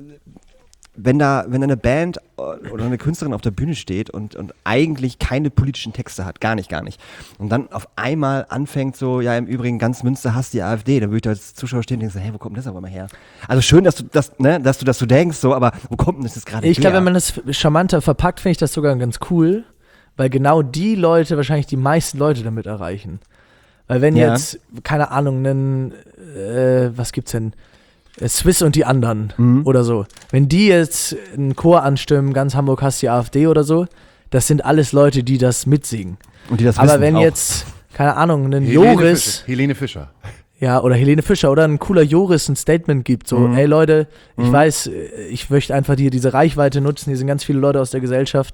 wenn da, wenn da eine Band oder eine Künstlerin auf der Bühne steht und, und eigentlich keine politischen Texte hat, gar nicht, gar nicht. Und dann auf einmal anfängt so, ja im Übrigen ganz Münster hasst die AfD, dann würde ich da als Zuschauer stehen und denken so, hey, wo kommt das aber mal her? Also schön, dass du das, ne, dass du das so denkst, so, aber wo kommt denn das jetzt gerade her? Ich glaube, wenn man das charmanter verpackt, finde ich das sogar ganz cool, weil genau die Leute wahrscheinlich die meisten Leute damit erreichen. Weil wenn Ja. jetzt, keine Ahnung, einen, äh, was gibt's denn, äh, Swiss und die anderen Mhm. oder so, wenn die jetzt einen Chor anstimmen, ganz Hamburg hasst die AfD oder so, das sind alles Leute, die das mitsingen. Und die das Aber wissen wenn auch. jetzt, keine Ahnung, ein Helene Joris, Fischer. Helene Fischer. ja, oder Helene Fischer oder ein cooler Joris ein Statement gibt, so, Mhm. ey Leute, ich Mhm. weiß, äh, ich möchte einfach hier diese Reichweite nutzen, hier sind ganz viele Leute aus der Gesellschaft,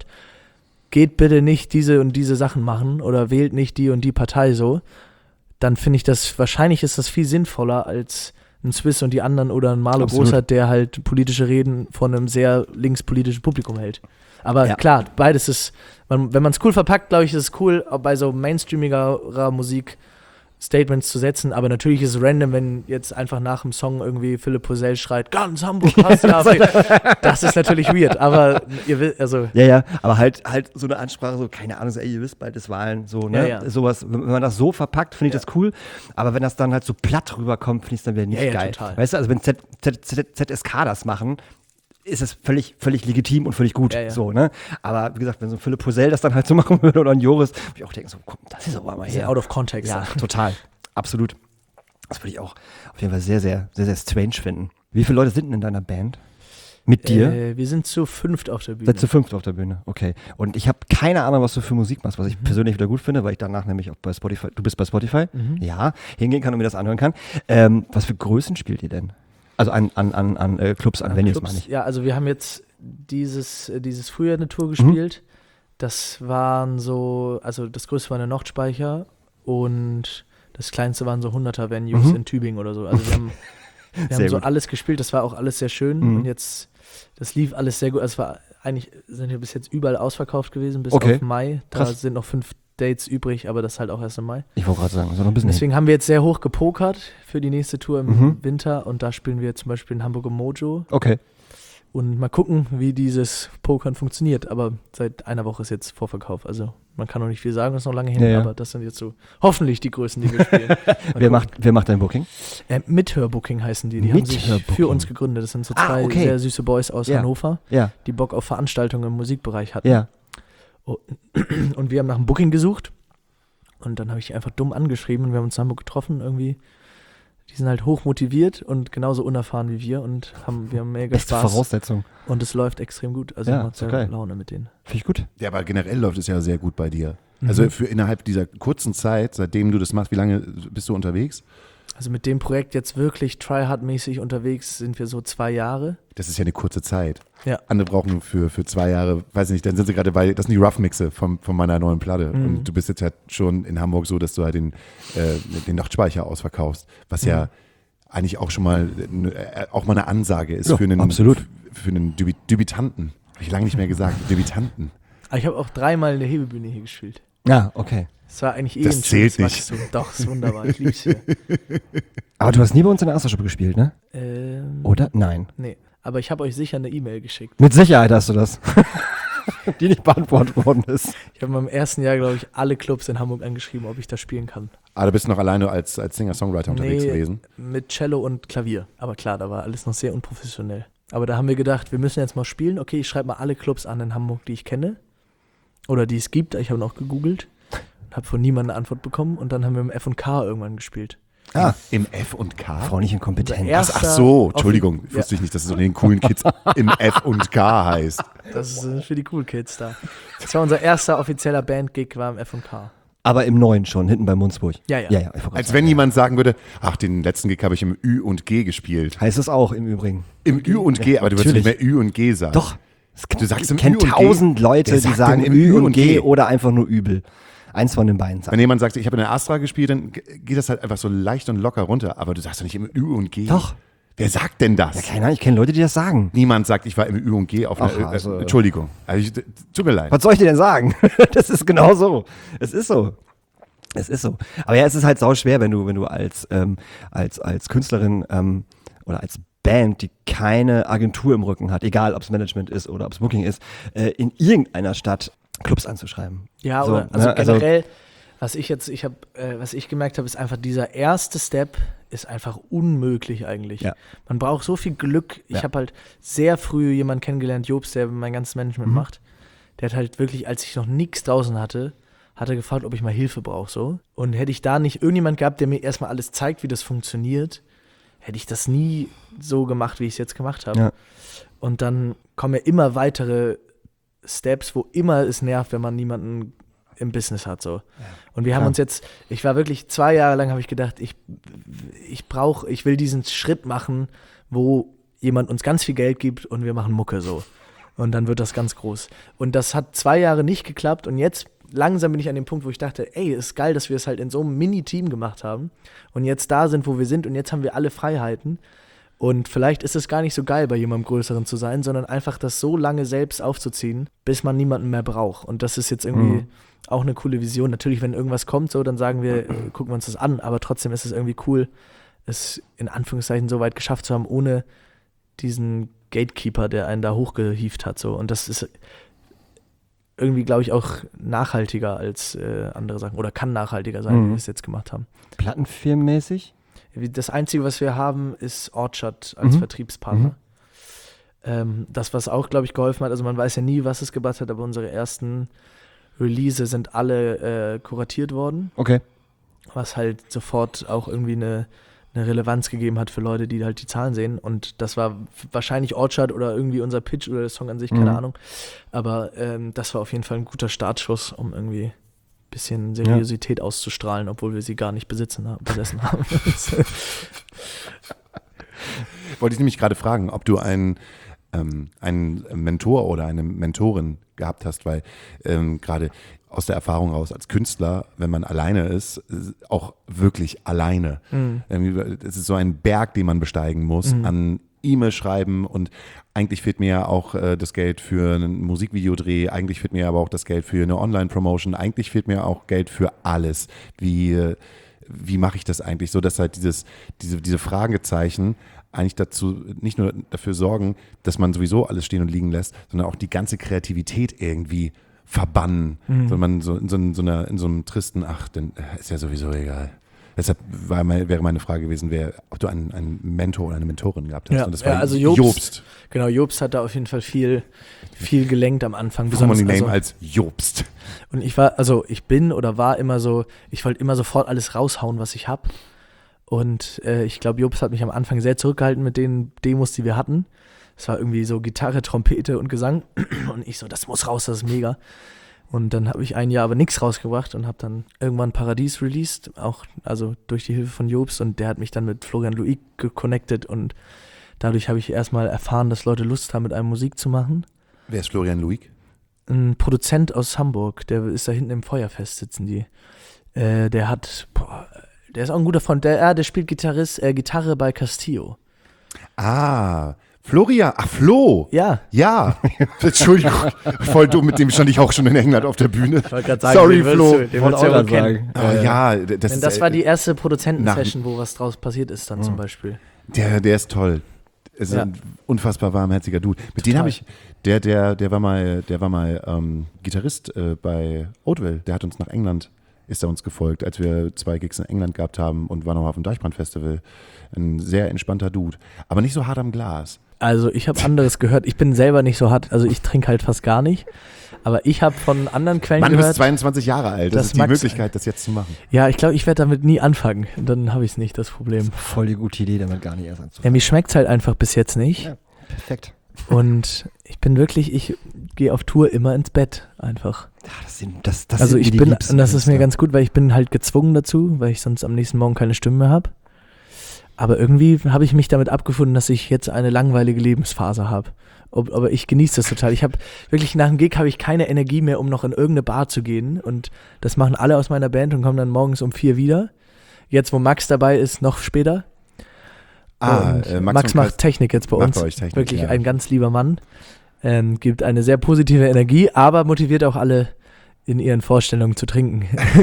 geht bitte nicht diese und diese Sachen machen oder wählt nicht die und die Partei so, dann finde ich das, wahrscheinlich ist das viel sinnvoller als ein Swiss und die anderen oder ein Marlo Absolut. Großert, der halt politische Reden von einem sehr linkspolitischen Publikum hält. Aber Ja. klar, beides ist, man, wenn man es cool verpackt, glaube ich, ist es cool, auch bei so mainstreamiger Musik Statements zu setzen, aber natürlich ist es random, wenn jetzt einfach nach dem Song irgendwie Philipp Posell schreit, ganz Hamburg hasst die AfD. Das ist natürlich weird, aber ihr wisst, also Ja, ja, aber halt halt so eine Ansprache, so, keine Ahnung, so, ey, ihr wisst, bald ist Wahlen, so, ne? Ja, ja. Sowas, wenn wenn man das so verpackt, finde ich Ja. das cool, aber wenn das dann halt so platt rüberkommt, finde ich es dann wieder nicht Ja, ja, geil. total. Weißt du, also wenn Z, Z, Z, Z S K das machen, ist es völlig, völlig legitim und völlig gut, Ja, ja. so, ne? Aber wie gesagt, wenn so ein Philipp Posell das dann halt so machen würde oder ein Joris, würde ich auch denken, so, komm, das ist aber mal sehr her. out of context. Ja, total. Absolut. Das würde ich auch auf jeden Fall sehr, sehr, sehr, sehr strange finden. Wie viele Leute sind denn in deiner Band? Mit dir? Äh, wir sind zu fünft auf der Bühne. Seid zu fünft auf der Bühne, okay. Und ich habe keine Ahnung, was du für Musik machst, was ich persönlich wieder gut finde, weil ich danach nämlich auch bei Spotify, du bist bei Spotify, Mhm. ja, hingehen kann und mir das anhören kann. Ähm, was für Größen spielt ihr denn? Also an, an, an, an äh, Clubs, an, An Venues Clubs, meine ich. Ja, also wir haben jetzt dieses, äh, dieses Frühjahr eine Tour gespielt. Das waren so, also das größte war eine Nordspeicher und das kleinste waren so hunderter Venues Mhm. in Tübingen oder so. Also wir haben, wir Sehr haben so gut. alles gespielt, das war auch alles sehr schön Mhm. und jetzt, das lief alles sehr gut. Also es war eigentlich, sind wir bis jetzt überall ausverkauft gewesen, bis Okay. auf Mai. Da Krass. sind noch fünf Dates übrig, aber das halt auch erst im Mai. Ich wollte gerade sagen, so noch ein bisschen. Deswegen haben wir jetzt sehr hoch gepokert für die nächste Tour im Mhm. Winter und da spielen wir zum Beispiel in Hamburg im Mojo. Okay. Und mal gucken, wie dieses Pokern funktioniert. Aber seit einer Woche ist jetzt Vorverkauf. Also man kann noch nicht viel sagen, das ist noch lange hin. Ja, ja. Aber das sind jetzt so hoffentlich die Größen, die wir spielen. Mal Wer gucken. macht, wer macht dein Booking? Äh, Mithörbooking heißen die. Die haben sich Mithörbooking. für uns gegründet. Das sind so Ah, zwei okay. sehr süße Boys aus Ja. Hannover, Ja, die Bock auf Veranstaltungen im Musikbereich hatten. ja. Und wir haben nach einem Booking gesucht. Und dann habe ich einfach dumm angeschrieben und wir haben uns in Hamburg getroffen irgendwie. Die sind halt hoch motiviert und genauso unerfahren wie wir und haben, wir haben mega Beste Spaß. Voraussetzung. Und es läuft extrem gut. Also Ja, macht sehr geil. Laune mit denen. Finde ich gut. Ja, aber generell läuft es ja sehr gut bei dir. Also Mhm. für innerhalb dieser kurzen Zeit, seitdem du das machst, wie lange bist du unterwegs? Also mit dem Projekt jetzt wirklich tryhard-mäßig unterwegs sind wir so zwei Jahre. Das ist ja eine kurze Zeit. Ja. Andere brauchen für, für zwei Jahre, weiß ich nicht, dann sind sie gerade bei, das sind die Rough-Mixe von, von meiner neuen Platte. Mhm. Und du bist jetzt halt schon in Hamburg so, dass du halt den, äh, den Nachtspeicher ausverkaufst, was ja Mhm. eigentlich auch schon mal, äh, auch mal eine Ansage ist Ja, für einen, absolut. für einen Debü- Debütanten. Habe ich lange nicht mehr gesagt, Debütanten. Aber ich habe auch dreimal in der Hebebühne hier gespielt. Ja, okay. Es war eigentlich eh Das ein zählt schönes nicht. Wachstum. Doch, ist wunderbar. Ich lieb's hier. Aber du hast nie bei uns in der Astra-Shoppe gespielt, ne? Ähm, Oder? Nein. Nee, aber ich habe euch sicher eine E-Mail geschickt. Mit Sicherheit hast du das. Die nicht beantwortet worden ist. Ich habe in meinem ersten Jahr, glaube ich, alle Clubs in Hamburg angeschrieben, ob ich da spielen kann. Ah, du bist noch alleine als, als Singer-Songwriter unterwegs Nee, gewesen. mit Cello und Klavier. Aber klar, da war alles noch sehr unprofessionell. Aber da haben wir gedacht, wir müssen jetzt mal spielen. Okay, ich schreibe mal alle Clubs an in Hamburg, die ich kenne. Oder die es gibt. Ich habe noch gegoogelt. Habe von niemandem eine Antwort bekommen. Und dann haben wir im F und K irgendwann gespielt. Ah, Im F und K? Frau nicht inkompetent. Unser erster- Ach, ach so, Offi- Entschuldigung, Ja. wusste ich nicht, dass es unter den coolen Kids im F und K heißt. Das ist äh, für die Cool Kids da. Das war unser erster offizieller Band-Gig, war im F und K. Aber im Neuen schon, hinten bei Munzburg. Ja, ja. ja, ja ich wollte gerade Als sagen, wenn jemand sagen würde, ach, den letzten Gig habe ich im Ü und G gespielt. Heißt es auch im Übrigen. Im Ü und G, aber du würdest nicht mehr Ü und G sagen. Doch. Es gibt, Du sagst im ich kenne Ü und G? tausend Leute, Wer die sagt sagen denn im Ü Ü und und G G? oder einfach nur übel. Eins von den beiden Wenn sagen. jemand sagt, ich habe in der Astra gespielt, dann g- geht das halt einfach so leicht und locker runter. Aber du sagst doch nicht im Ü und G. Doch. Wer sagt denn das? Ja, keine Ahnung, ich kenne Leute, die das sagen. Niemand sagt, ich war im Ü und G auf einer. Ach, also- äh, Entschuldigung. Also ich, tut mir leid. Was soll ich dir denn sagen? Das ist genau so. Es ist so. Es ist so. Aber ja, es ist halt sau schwer, wenn du, wenn du als, ähm, als, als Künstlerin ähm, oder als Band, die keine Agentur im Rücken hat, egal ob es Management ist oder ob es Booking ist, äh, in irgendeiner Stadt Clubs anzuschreiben. Ja, So, oder, also ne, also- generell, was ich jetzt, ich habe, äh, was ich gemerkt habe, ist einfach dieser erste Step ist einfach unmöglich eigentlich. Ja. Man braucht so viel Glück. Ich Ja. habe halt sehr früh jemanden kennengelernt, Jobs, der mein ganzes Management Mhm. macht. Der hat halt wirklich, als ich noch nichts draußen hatte, hat er gefragt, ob ich mal Hilfe brauche, so. Und hätte ich da nicht irgendjemand gehabt, der mir erstmal alles zeigt, wie das funktioniert, hätte ich das nie so gemacht, wie ich es jetzt gemacht habe. Ja. Und dann kommen ja immer weitere Steps, wo immer es nervt, wenn man niemanden im Business hat, so. Und wir haben klar. uns jetzt, ich war wirklich zwei Jahre lang, habe ich gedacht, ich, ich brauche, ich will diesen Schritt machen, wo jemand uns ganz viel Geld gibt und wir machen Mucke, so. Und dann wird das ganz groß. Und das hat zwei Jahre nicht geklappt und jetzt langsam bin ich an dem Punkt, wo ich dachte, ey, ist geil, dass wir es halt in so einem Mini-Team gemacht haben und jetzt da sind, wo wir sind und jetzt haben wir alle Freiheiten. Und vielleicht ist es gar nicht so geil, bei jemandem Größeren zu sein, sondern einfach das so lange selbst aufzuziehen, bis man niemanden mehr braucht. Und das ist jetzt irgendwie Mhm. auch eine coole Vision. Natürlich, wenn irgendwas kommt, so, dann sagen wir, äh, gucken wir uns das an, aber trotzdem ist es irgendwie cool, es in Anführungszeichen so weit geschafft zu haben, ohne diesen Gatekeeper, der einen da hochgehievt hat. So. Und das ist irgendwie, glaube ich, auch nachhaltiger als äh, andere Sachen oder kann nachhaltiger sein, Mhm. wie wir es jetzt gemacht haben. Plattenfirmenmäßig? Wie- Das Einzige, was wir haben, ist Orchard als Mhm. Vertriebspartner. Mhm. Ähm, das, was auch, glaube ich, geholfen hat, also man weiß ja nie, was es gebracht hat, aber unsere ersten Release sind alle äh, kuratiert worden, Okay. was halt sofort auch irgendwie eine, eine Relevanz gegeben hat für Leute, die halt die Zahlen sehen. Und das war f- wahrscheinlich Orchard oder irgendwie unser Pitch oder der Song an sich, keine Mhm. Ahnung. Aber ähm, das war auf jeden Fall ein guter Startschuss, um irgendwie ein bisschen Seriosität auszustrahlen, obwohl wir sie gar nicht besitzen, ha- besessen haben. Wollte ich nämlich gerade fragen, ob du einen, ähm, einen Mentor oder eine Mentorin gehabt hast, weil ähm, gerade aus der Erfahrung raus als Künstler, wenn man alleine ist, ist auch wirklich alleine. Mhm. Irgendwie, es ist so ein Berg, den man besteigen muss Mhm. an E-Mail schreiben und eigentlich fehlt mir ja auch äh, das Geld für einen Musikvideodreh, eigentlich fehlt mir aber auch das Geld für eine Online-Promotion, eigentlich fehlt mir auch Geld für alles. Wie, äh, wie mache ich das eigentlich so, dass halt dieses, diese, diese Fragezeichen eigentlich dazu nicht nur dafür sorgen, dass man sowieso alles stehen und liegen lässt, sondern auch die ganze Kreativität irgendwie verbannen. Mhm. Sondern man so in so, in so, einer, in so einem tristen, ach, dann ist ja sowieso egal. Deshalb war mein, wäre meine Frage gewesen, wer, ob du einen, einen Mentor oder eine Mentorin gehabt hast. Ja, Und das ja, war also Jobst, Jobst. Genau, Jobst hat da auf jeden Fall viel, viel gelenkt am Anfang. Formerly besonders, name also, als Jobst. und ich war, also ich bin oder war immer so, ich wollte immer sofort alles raushauen, was ich habe. Und äh, ich glaube, Jobst hat mich am Anfang sehr zurückgehalten mit den Demos, die wir hatten. Es war irgendwie so Gitarre, Trompete und Gesang. Und ich so, das muss raus, das ist mega. Und dann habe ich ein Jahr aber nichts rausgebracht und habe dann irgendwann Paradies released, auch also durch die Hilfe von Jobst. Und der hat mich dann mit Florian Luig geconnected. Und dadurch habe ich erstmal erfahren, dass Leute Lust haben, mit einem Musik zu machen. Wer ist Florian Luig? Ein Produzent aus Hamburg, der ist da hinten im Feuerfest, sitzen die. Äh, der hat, boah, der ist auch ein guter Freund. Der, ja, der spielt Gitarrist, äh, Gitarre bei Castillo. Ah, Florian, ach Flo. Ja. Ja, Entschuldigung, voll dumm, mit dem stand ich auch schon in England auf der Bühne. Ich wollte gerade sagen, Sorry, den würdest Flo. du, den Wollte würdest du auch ja wohl grad kennen. Ah, ja, das, Denn ist, das äh, war die erste Produzentensession, nach- wo was draus passiert ist dann zum Beispiel. Der, der ist toll. Ist Ja. ein unfassbar warmherziger Dude. Mit Total. dem habe ich, der, der, der war mal, der war mal ähm, Gitarrist äh, bei Oatville. Der hat uns nach England, ist er uns gefolgt, als wir zwei Gigs in England gehabt haben und war noch auf dem Deichbrand-Festival. Ein sehr entspannter Dude. Aber nicht so hart am Glas. Also ich habe anderes gehört. Ich bin selber nicht so hart, also ich trinke halt fast gar nicht. Aber ich habe von anderen Quellen Mann, du bist gehört. zweiundzwanzig Jahre alt. Das, das ist die Max- Möglichkeit, das jetzt zu machen. Ja, ich glaube, ich werde damit nie anfangen. Dann habe ich es nicht, das Problem. Voll die gute Idee, damit gar nicht erst Ja, anzufangen. mir schmeckt es halt einfach bis jetzt nicht. Ja, perfekt. Und ich bin wirklich, ich gehe auf Tour immer ins Bett einfach. Ja, das sind, das, das also sind ich mir die bin, liebsten und das ist mir Künstler. ganz gut, weil ich bin halt gezwungen dazu, weil ich sonst am nächsten Morgen keine Stimme mehr habe. Aber irgendwie habe ich mich damit abgefunden, dass ich jetzt eine langweilige Lebensphase habe. Ob, aber ich genieße das total. Ich habe wirklich nach dem Gig habe ich keine Energie mehr, um noch in irgendeine Bar zu gehen. Und das machen alle aus meiner Band und kommen dann morgens um vier wieder. Jetzt, wo Max dabei ist, noch später. Ah, Und äh, Max, Max macht macht Technik jetzt bei macht uns. bei euch Technik, Wirklich ja. ein ganz lieber Mann. Ähm, gibt eine sehr positive Energie, aber motiviert auch alle in ihren Vorstellungen zu trinken.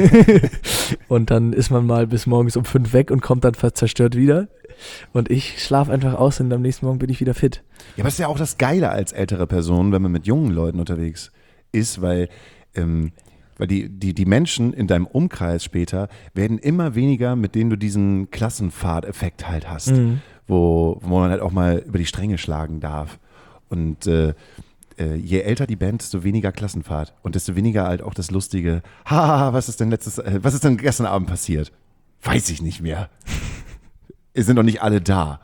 Und dann ist man mal bis morgens um fünf weg und kommt dann fast zerstört wieder. Und ich schlafe einfach aus und am nächsten Morgen bin ich wieder fit. Ja, aber das ist ja auch das Geile als ältere Person, wenn man mit jungen Leuten unterwegs ist, weil, ähm, weil die, die, die Menschen in deinem Umkreis später werden immer weniger, mit denen du diesen Klassenfahrt-Effekt halt hast, Mhm. wo, wo man halt auch mal über die Stränge schlagen darf. Und äh, äh, je älter die Band, desto weniger Klassenfahrt und desto weniger halt auch das lustige, haha, was ist denn letztes, äh, was ist denn gestern Abend passiert? Weiß ich nicht mehr. Es sind doch nicht alle da.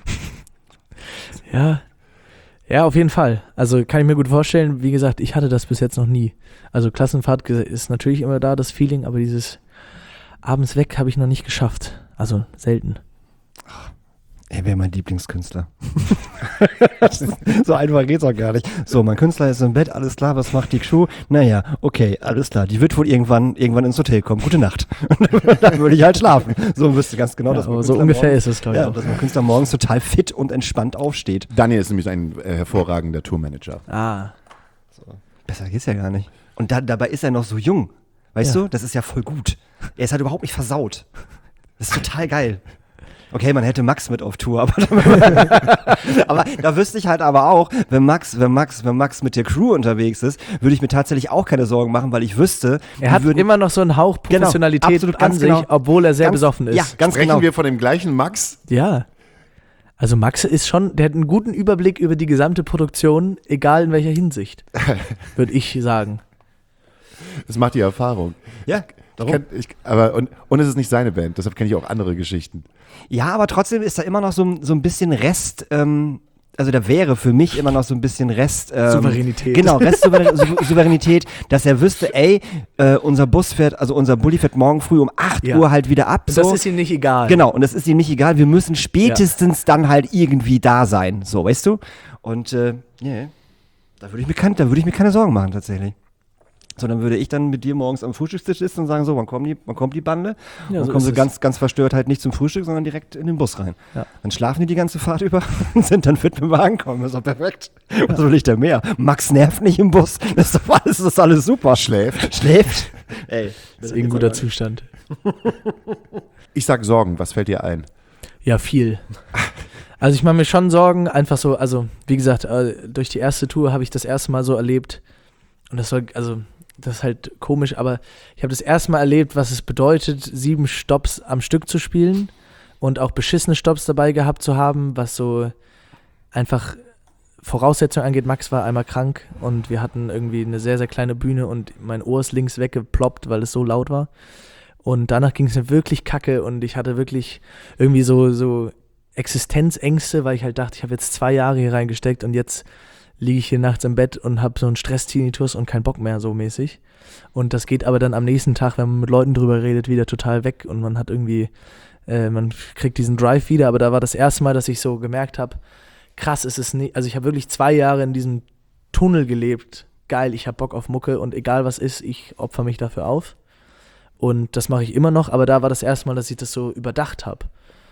Ja. Ja, auf jeden Fall. Also kann ich mir gut vorstellen. Wie gesagt, ich hatte das bis jetzt noch nie. Also Klassenfahrt ge- ist natürlich immer da, das Feeling, aber dieses abends weg habe ich noch nicht geschafft. Also selten. Er wäre mein Lieblingskünstler. So einfach geht's auch gar nicht. So, mein Künstler ist im Bett, alles klar, was macht die Crew? Naja, okay, alles klar. Die wird wohl irgendwann, irgendwann ins Hotel kommen. Gute Nacht. Dann würde ich halt schlafen. So wüsste ganz genau, Ja, dass mein aber so Künstler ungefähr morgens, ist es, glaube ich. ja, auch. dass mein Künstler morgens total fit und entspannt aufsteht. Daniel ist nämlich ein äh, hervorragender Tourmanager. Ah. Besser geht's ja gar nicht. Und da, dabei ist er noch so jung. Weißt Ja. du, das ist ja voll gut. Er ist halt überhaupt nicht versaut. Das ist total geil. Okay, man hätte Max mit auf Tour, aber, aber da wüsste ich halt aber auch, wenn Max, wenn Max, wenn Max mit der Crew unterwegs ist, würde ich mir tatsächlich auch keine Sorgen machen, weil ich wüsste, Er die hat würden, immer noch so einen Hauch Genau, Professionalität absolut, an ganz sich, genau. obwohl er sehr Ganz- besoffen ist. ja, ganz Sprechen genau. wir von dem gleichen Max? Ja. Also Max ist schon, der hat einen guten Überblick über die gesamte Produktion, egal in welcher Hinsicht, würde ich sagen. Das macht die Erfahrung. Ja, Ich darum. kenn, ich, aber, und, und es ist nicht seine Band, deshalb kenne ich auch andere Geschichten. Ja, aber trotzdem ist da immer noch so, so ein bisschen Rest, ähm, also da wäre für mich immer noch so ein bisschen Rest. Ähm, Souveränität. Genau, Restsouveränität, dass er wüsste, ey, äh, unser Bus fährt, also unser Bulli fährt morgen früh um acht Ja. Uhr halt wieder ab. Und So. das ist ihm nicht egal. Genau, und das ist ihm nicht egal, wir müssen spätestens dann halt irgendwie da sein, so, weißt du? Und, äh, yeah, da würde ich mir kein, da würde ich mir keine Sorgen machen, tatsächlich. So, dann würde ich dann mit dir morgens am Frühstückstisch sitzen und sagen, so, wann kommen die, wann kommt die Bande? Ja, und so kommen ist sie es. ganz, ganz verstört halt nicht zum Frühstück, sondern direkt in den Bus rein. Ja. Dann schlafen die die ganze Fahrt über und sind dann fit, wenn wir ankommen. Das ist doch perfekt. Was will ich da mehr? Max nervt nicht im Bus. Das ist doch alles, das ist alles super. Schläft. Schläft. Ey. Das ist eh ein guter Zustand. Ich sag Sorgen, was fällt dir ein? Ja, viel. Also ich mache mir schon Sorgen, einfach so, also wie gesagt, äh, durch die erste Tour habe ich das erste Mal so erlebt und das soll, also das ist halt komisch, aber ich habe das erste Mal erlebt, was es bedeutet, sieben Stops am Stück zu spielen und auch beschissene Stops dabei gehabt zu haben, was so einfach Voraussetzungen angeht. Max war einmal krank und wir hatten irgendwie eine sehr, sehr kleine Bühne und mein Ohr ist links weggeploppt, weil es so laut war. Und danach ging es mir wirklich kacke und ich hatte wirklich irgendwie so, so Existenzängste, weil ich halt dachte, ich habe jetzt zwei Jahre hier reingesteckt und jetzt liege ich hier nachts im Bett und habe so einen Stress-Tinnitus und keinen Bock mehr so mäßig. Und das geht aber dann am nächsten Tag, wenn man mit Leuten drüber redet, wieder total weg und man hat irgendwie, äh, man kriegt diesen Drive wieder. Aber da war das erste Mal, dass ich so gemerkt habe, krass ist es nicht, also ich habe wirklich zwei Jahre in diesem Tunnel gelebt. Geil, ich habe Bock auf Mucke und egal was ist, ich opfer mich dafür auf. Und das mache ich immer noch, aber da war das erste Mal, dass ich das so überdacht habe.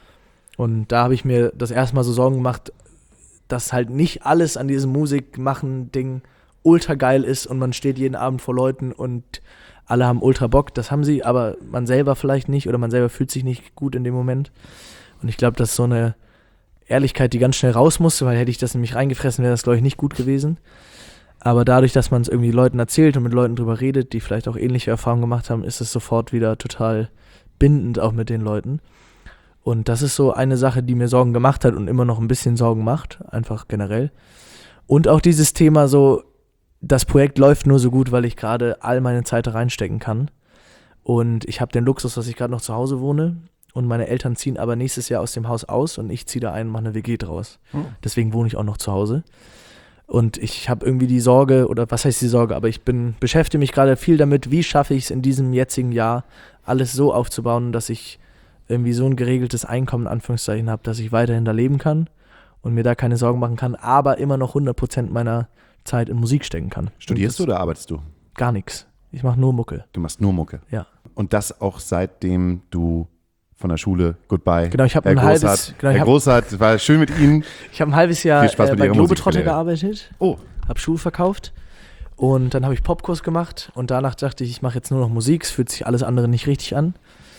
Und da habe ich mir das erste Mal so Sorgen gemacht, dass halt nicht alles an diesem Musikmachen-Ding ultra geil ist und man steht jeden Abend vor Leuten und alle haben ultra Bock. Das haben sie, aber man selber vielleicht nicht oder man selber fühlt sich nicht gut in dem Moment. Und ich glaube, das ist so eine Ehrlichkeit, die ganz schnell raus musste, weil hätte ich das nämlich reingefressen, wäre das, glaube ich, nicht gut gewesen. Aber dadurch, dass man es irgendwie Leuten erzählt und mit Leuten drüber redet, die vielleicht auch ähnliche Erfahrungen gemacht haben, ist es sofort wieder total bindend auch mit den Leuten. Und das ist so eine Sache, die mir Sorgen gemacht hat und immer noch ein bisschen Sorgen macht, einfach generell. Und auch dieses Thema so, das Projekt läuft nur so gut, weil ich gerade all meine Zeit reinstecken kann. Und ich habe den Luxus, dass ich gerade noch zu Hause wohne und meine Eltern ziehen aber nächstes Jahr aus dem Haus aus und ich ziehe da ein und mache eine W G draus. Hm. Deswegen wohne ich auch noch zu Hause. Und ich habe irgendwie die Sorge, oder was heißt die Sorge, aber ich bin beschäftige mich gerade viel damit, wie schaffe ich es in diesem jetzigen Jahr, alles so aufzubauen, dass ich irgendwie so ein geregeltes Einkommen, in Anführungszeichen, habe, dass ich weiterhin da leben kann und mir da keine Sorgen machen kann, aber immer noch hundert Prozent meiner Zeit in Musik stecken kann. Studierst du oder arbeitest du? Gar nichts. Ich mache nur Mucke. Du machst nur Mucke? Ja. Und das auch seitdem du von der Schule, goodbye. Genau, ich habe ein Großart, halbes... Genau, Herr hab, Großart, war schön mit Ihnen. Ich habe ein halbes Jahr Viel Spaß mit äh, bei Ihrer Globetrotter Musikkarriere. gearbeitet. Oh. Habe Schuhe verkauft und dann habe ich Popkurs gemacht und danach dachte ich, ich mache jetzt nur noch Musik, es fühlt sich alles andere nicht richtig an.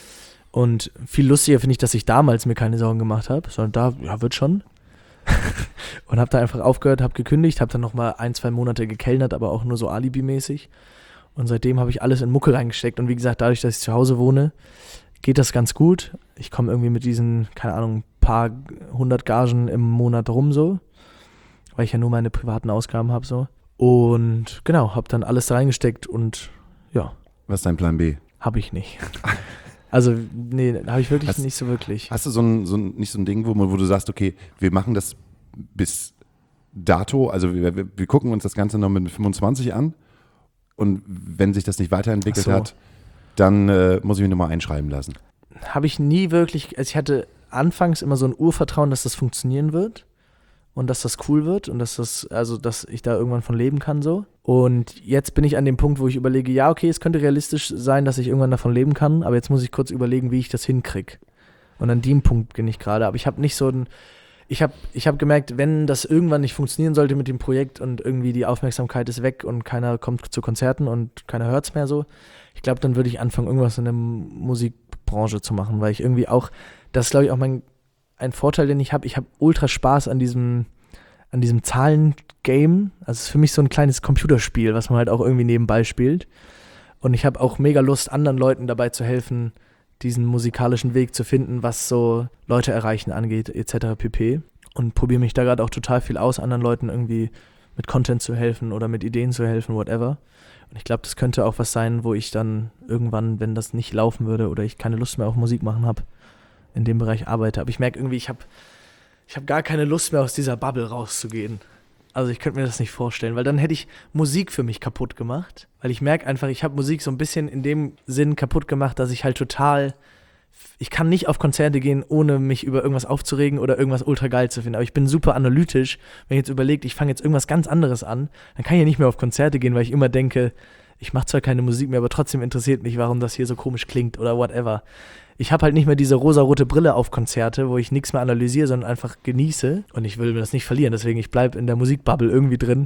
Und viel lustiger finde ich, dass ich damals mir keine Sorgen gemacht habe, sondern da, ja, wird schon. Und habe da einfach aufgehört, habe gekündigt, habe dann nochmal ein, zwei Monate gekellnert, aber auch nur so Alibi-mäßig. Und seitdem habe ich alles in Mucke reingesteckt. Und wie gesagt, dadurch, dass ich zu Hause wohne, geht das ganz gut. Ich komme irgendwie mit diesen, keine Ahnung, paar hundert Gagen im Monat rum so, weil ich ja nur meine privaten Ausgaben habe so. Und genau, habe dann alles da reingesteckt und ja. Was ist dein Plan B? Habe ich nicht. Also, nee, habe ich wirklich hast, nicht so wirklich. Hast du so ein, so ein, nicht so ein Ding, wo, wo du sagst, okay, wir machen das bis dato, also wir, wir, wir gucken uns das Ganze noch mit fünfundzwanzig an und wenn sich das nicht weiterentwickelt so. hat, dann äh, muss ich mich nochmal einschreiben lassen. Habe ich nie wirklich, also ich hatte anfangs immer so ein Urvertrauen, dass das funktionieren wird und dass das cool wird und dass das, also dass ich da irgendwann von leben kann so. Und jetzt bin ich an dem Punkt, wo ich überlege, ja, okay, es könnte realistisch sein, dass ich irgendwann davon leben kann, aber jetzt muss ich kurz überlegen, wie ich das hinkriege. Und an dem Punkt bin ich gerade. Aber ich habe nicht so ein, ich habe ich hab gemerkt, wenn das irgendwann nicht funktionieren sollte mit dem Projekt und irgendwie die Aufmerksamkeit ist weg und keiner kommt zu Konzerten und keiner hört es mehr so, ich glaube, dann würde ich anfangen, irgendwas in der Musikbranche zu machen, weil ich irgendwie auch, das ist glaube ich auch mein, ein Vorteil, den ich habe, ich habe ultra Spaß an diesem, an diesem Zahlen-Game. Also es ist für mich so ein kleines Computerspiel, was man halt auch irgendwie nebenbei spielt. Und ich habe auch mega Lust, anderen Leuten dabei zu helfen, diesen musikalischen Weg zu finden, was so Leute erreichen angeht, et cetera pp. Und probiere mich da gerade auch total viel aus, anderen Leuten irgendwie mit Content zu helfen oder mit Ideen zu helfen, whatever. Und ich glaube, das könnte auch was sein, wo ich dann irgendwann, wenn das nicht laufen würde oder ich keine Lust mehr auf Musik machen habe, in dem Bereich arbeite. Aber ich merke irgendwie, ich habe ich hab gar keine Lust mehr, aus dieser Bubble rauszugehen. Also ich könnte mir das nicht vorstellen, weil dann hätte ich Musik für mich kaputt gemacht. Weil ich merke einfach, ich habe Musik so ein bisschen in dem Sinn kaputt gemacht, dass ich halt total, ich kann nicht auf Konzerte gehen, ohne mich über irgendwas aufzuregen oder irgendwas ultra geil zu finden. Aber ich bin super analytisch. Wenn ich jetzt überlegt, ich fange jetzt irgendwas ganz anderes an, dann kann ich ja nicht mehr auf Konzerte gehen, weil ich immer denke, ich mache zwar keine Musik mehr, aber trotzdem interessiert mich, warum das hier so komisch klingt oder whatever. Ich habe halt nicht mehr diese rosarote Brille auf Konzerte, wo ich nichts mehr analysiere, sondern einfach genieße. Und ich will mir das nicht verlieren, deswegen ich bleibe in der Musikbubble irgendwie drin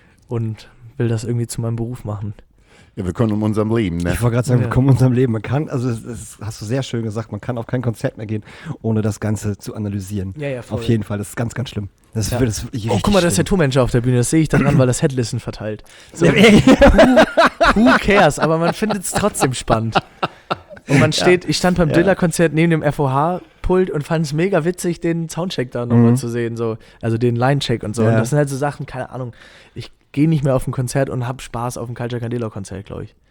und will das irgendwie zu meinem Beruf machen. Ja, wir kommen um unserem Leben, ne? Ich wollte gerade sagen, Ja. wir kommen um unserem Leben. Man kann, also das, das hast du sehr schön gesagt, man kann auf kein Konzert mehr gehen, ohne das Ganze zu analysieren. Ja, ja, voll. Auf jeden Fall, das ist ganz, ganz schlimm. Das Ja. wird das wirklich Oh, richtig guck mal, da ist der schlimm. Tonmanager auf der Bühne. Das sehe ich daran, weil das Headlisten verteilt. So, who, who cares? Aber man findet es trotzdem spannend. Und man steht, ich stand beim Ja. Dilla-Konzert neben dem F O H-Pult und fand es mega witzig, den Soundcheck da nochmal Mhm. zu sehen. So. Also den Line-Check und so. Ja. Und das sind halt so Sachen, keine Ahnung. Ich gehe nicht mehr auf ein Konzert und habe Spaß auf dem Culture Candela-Konzert, glaube ich.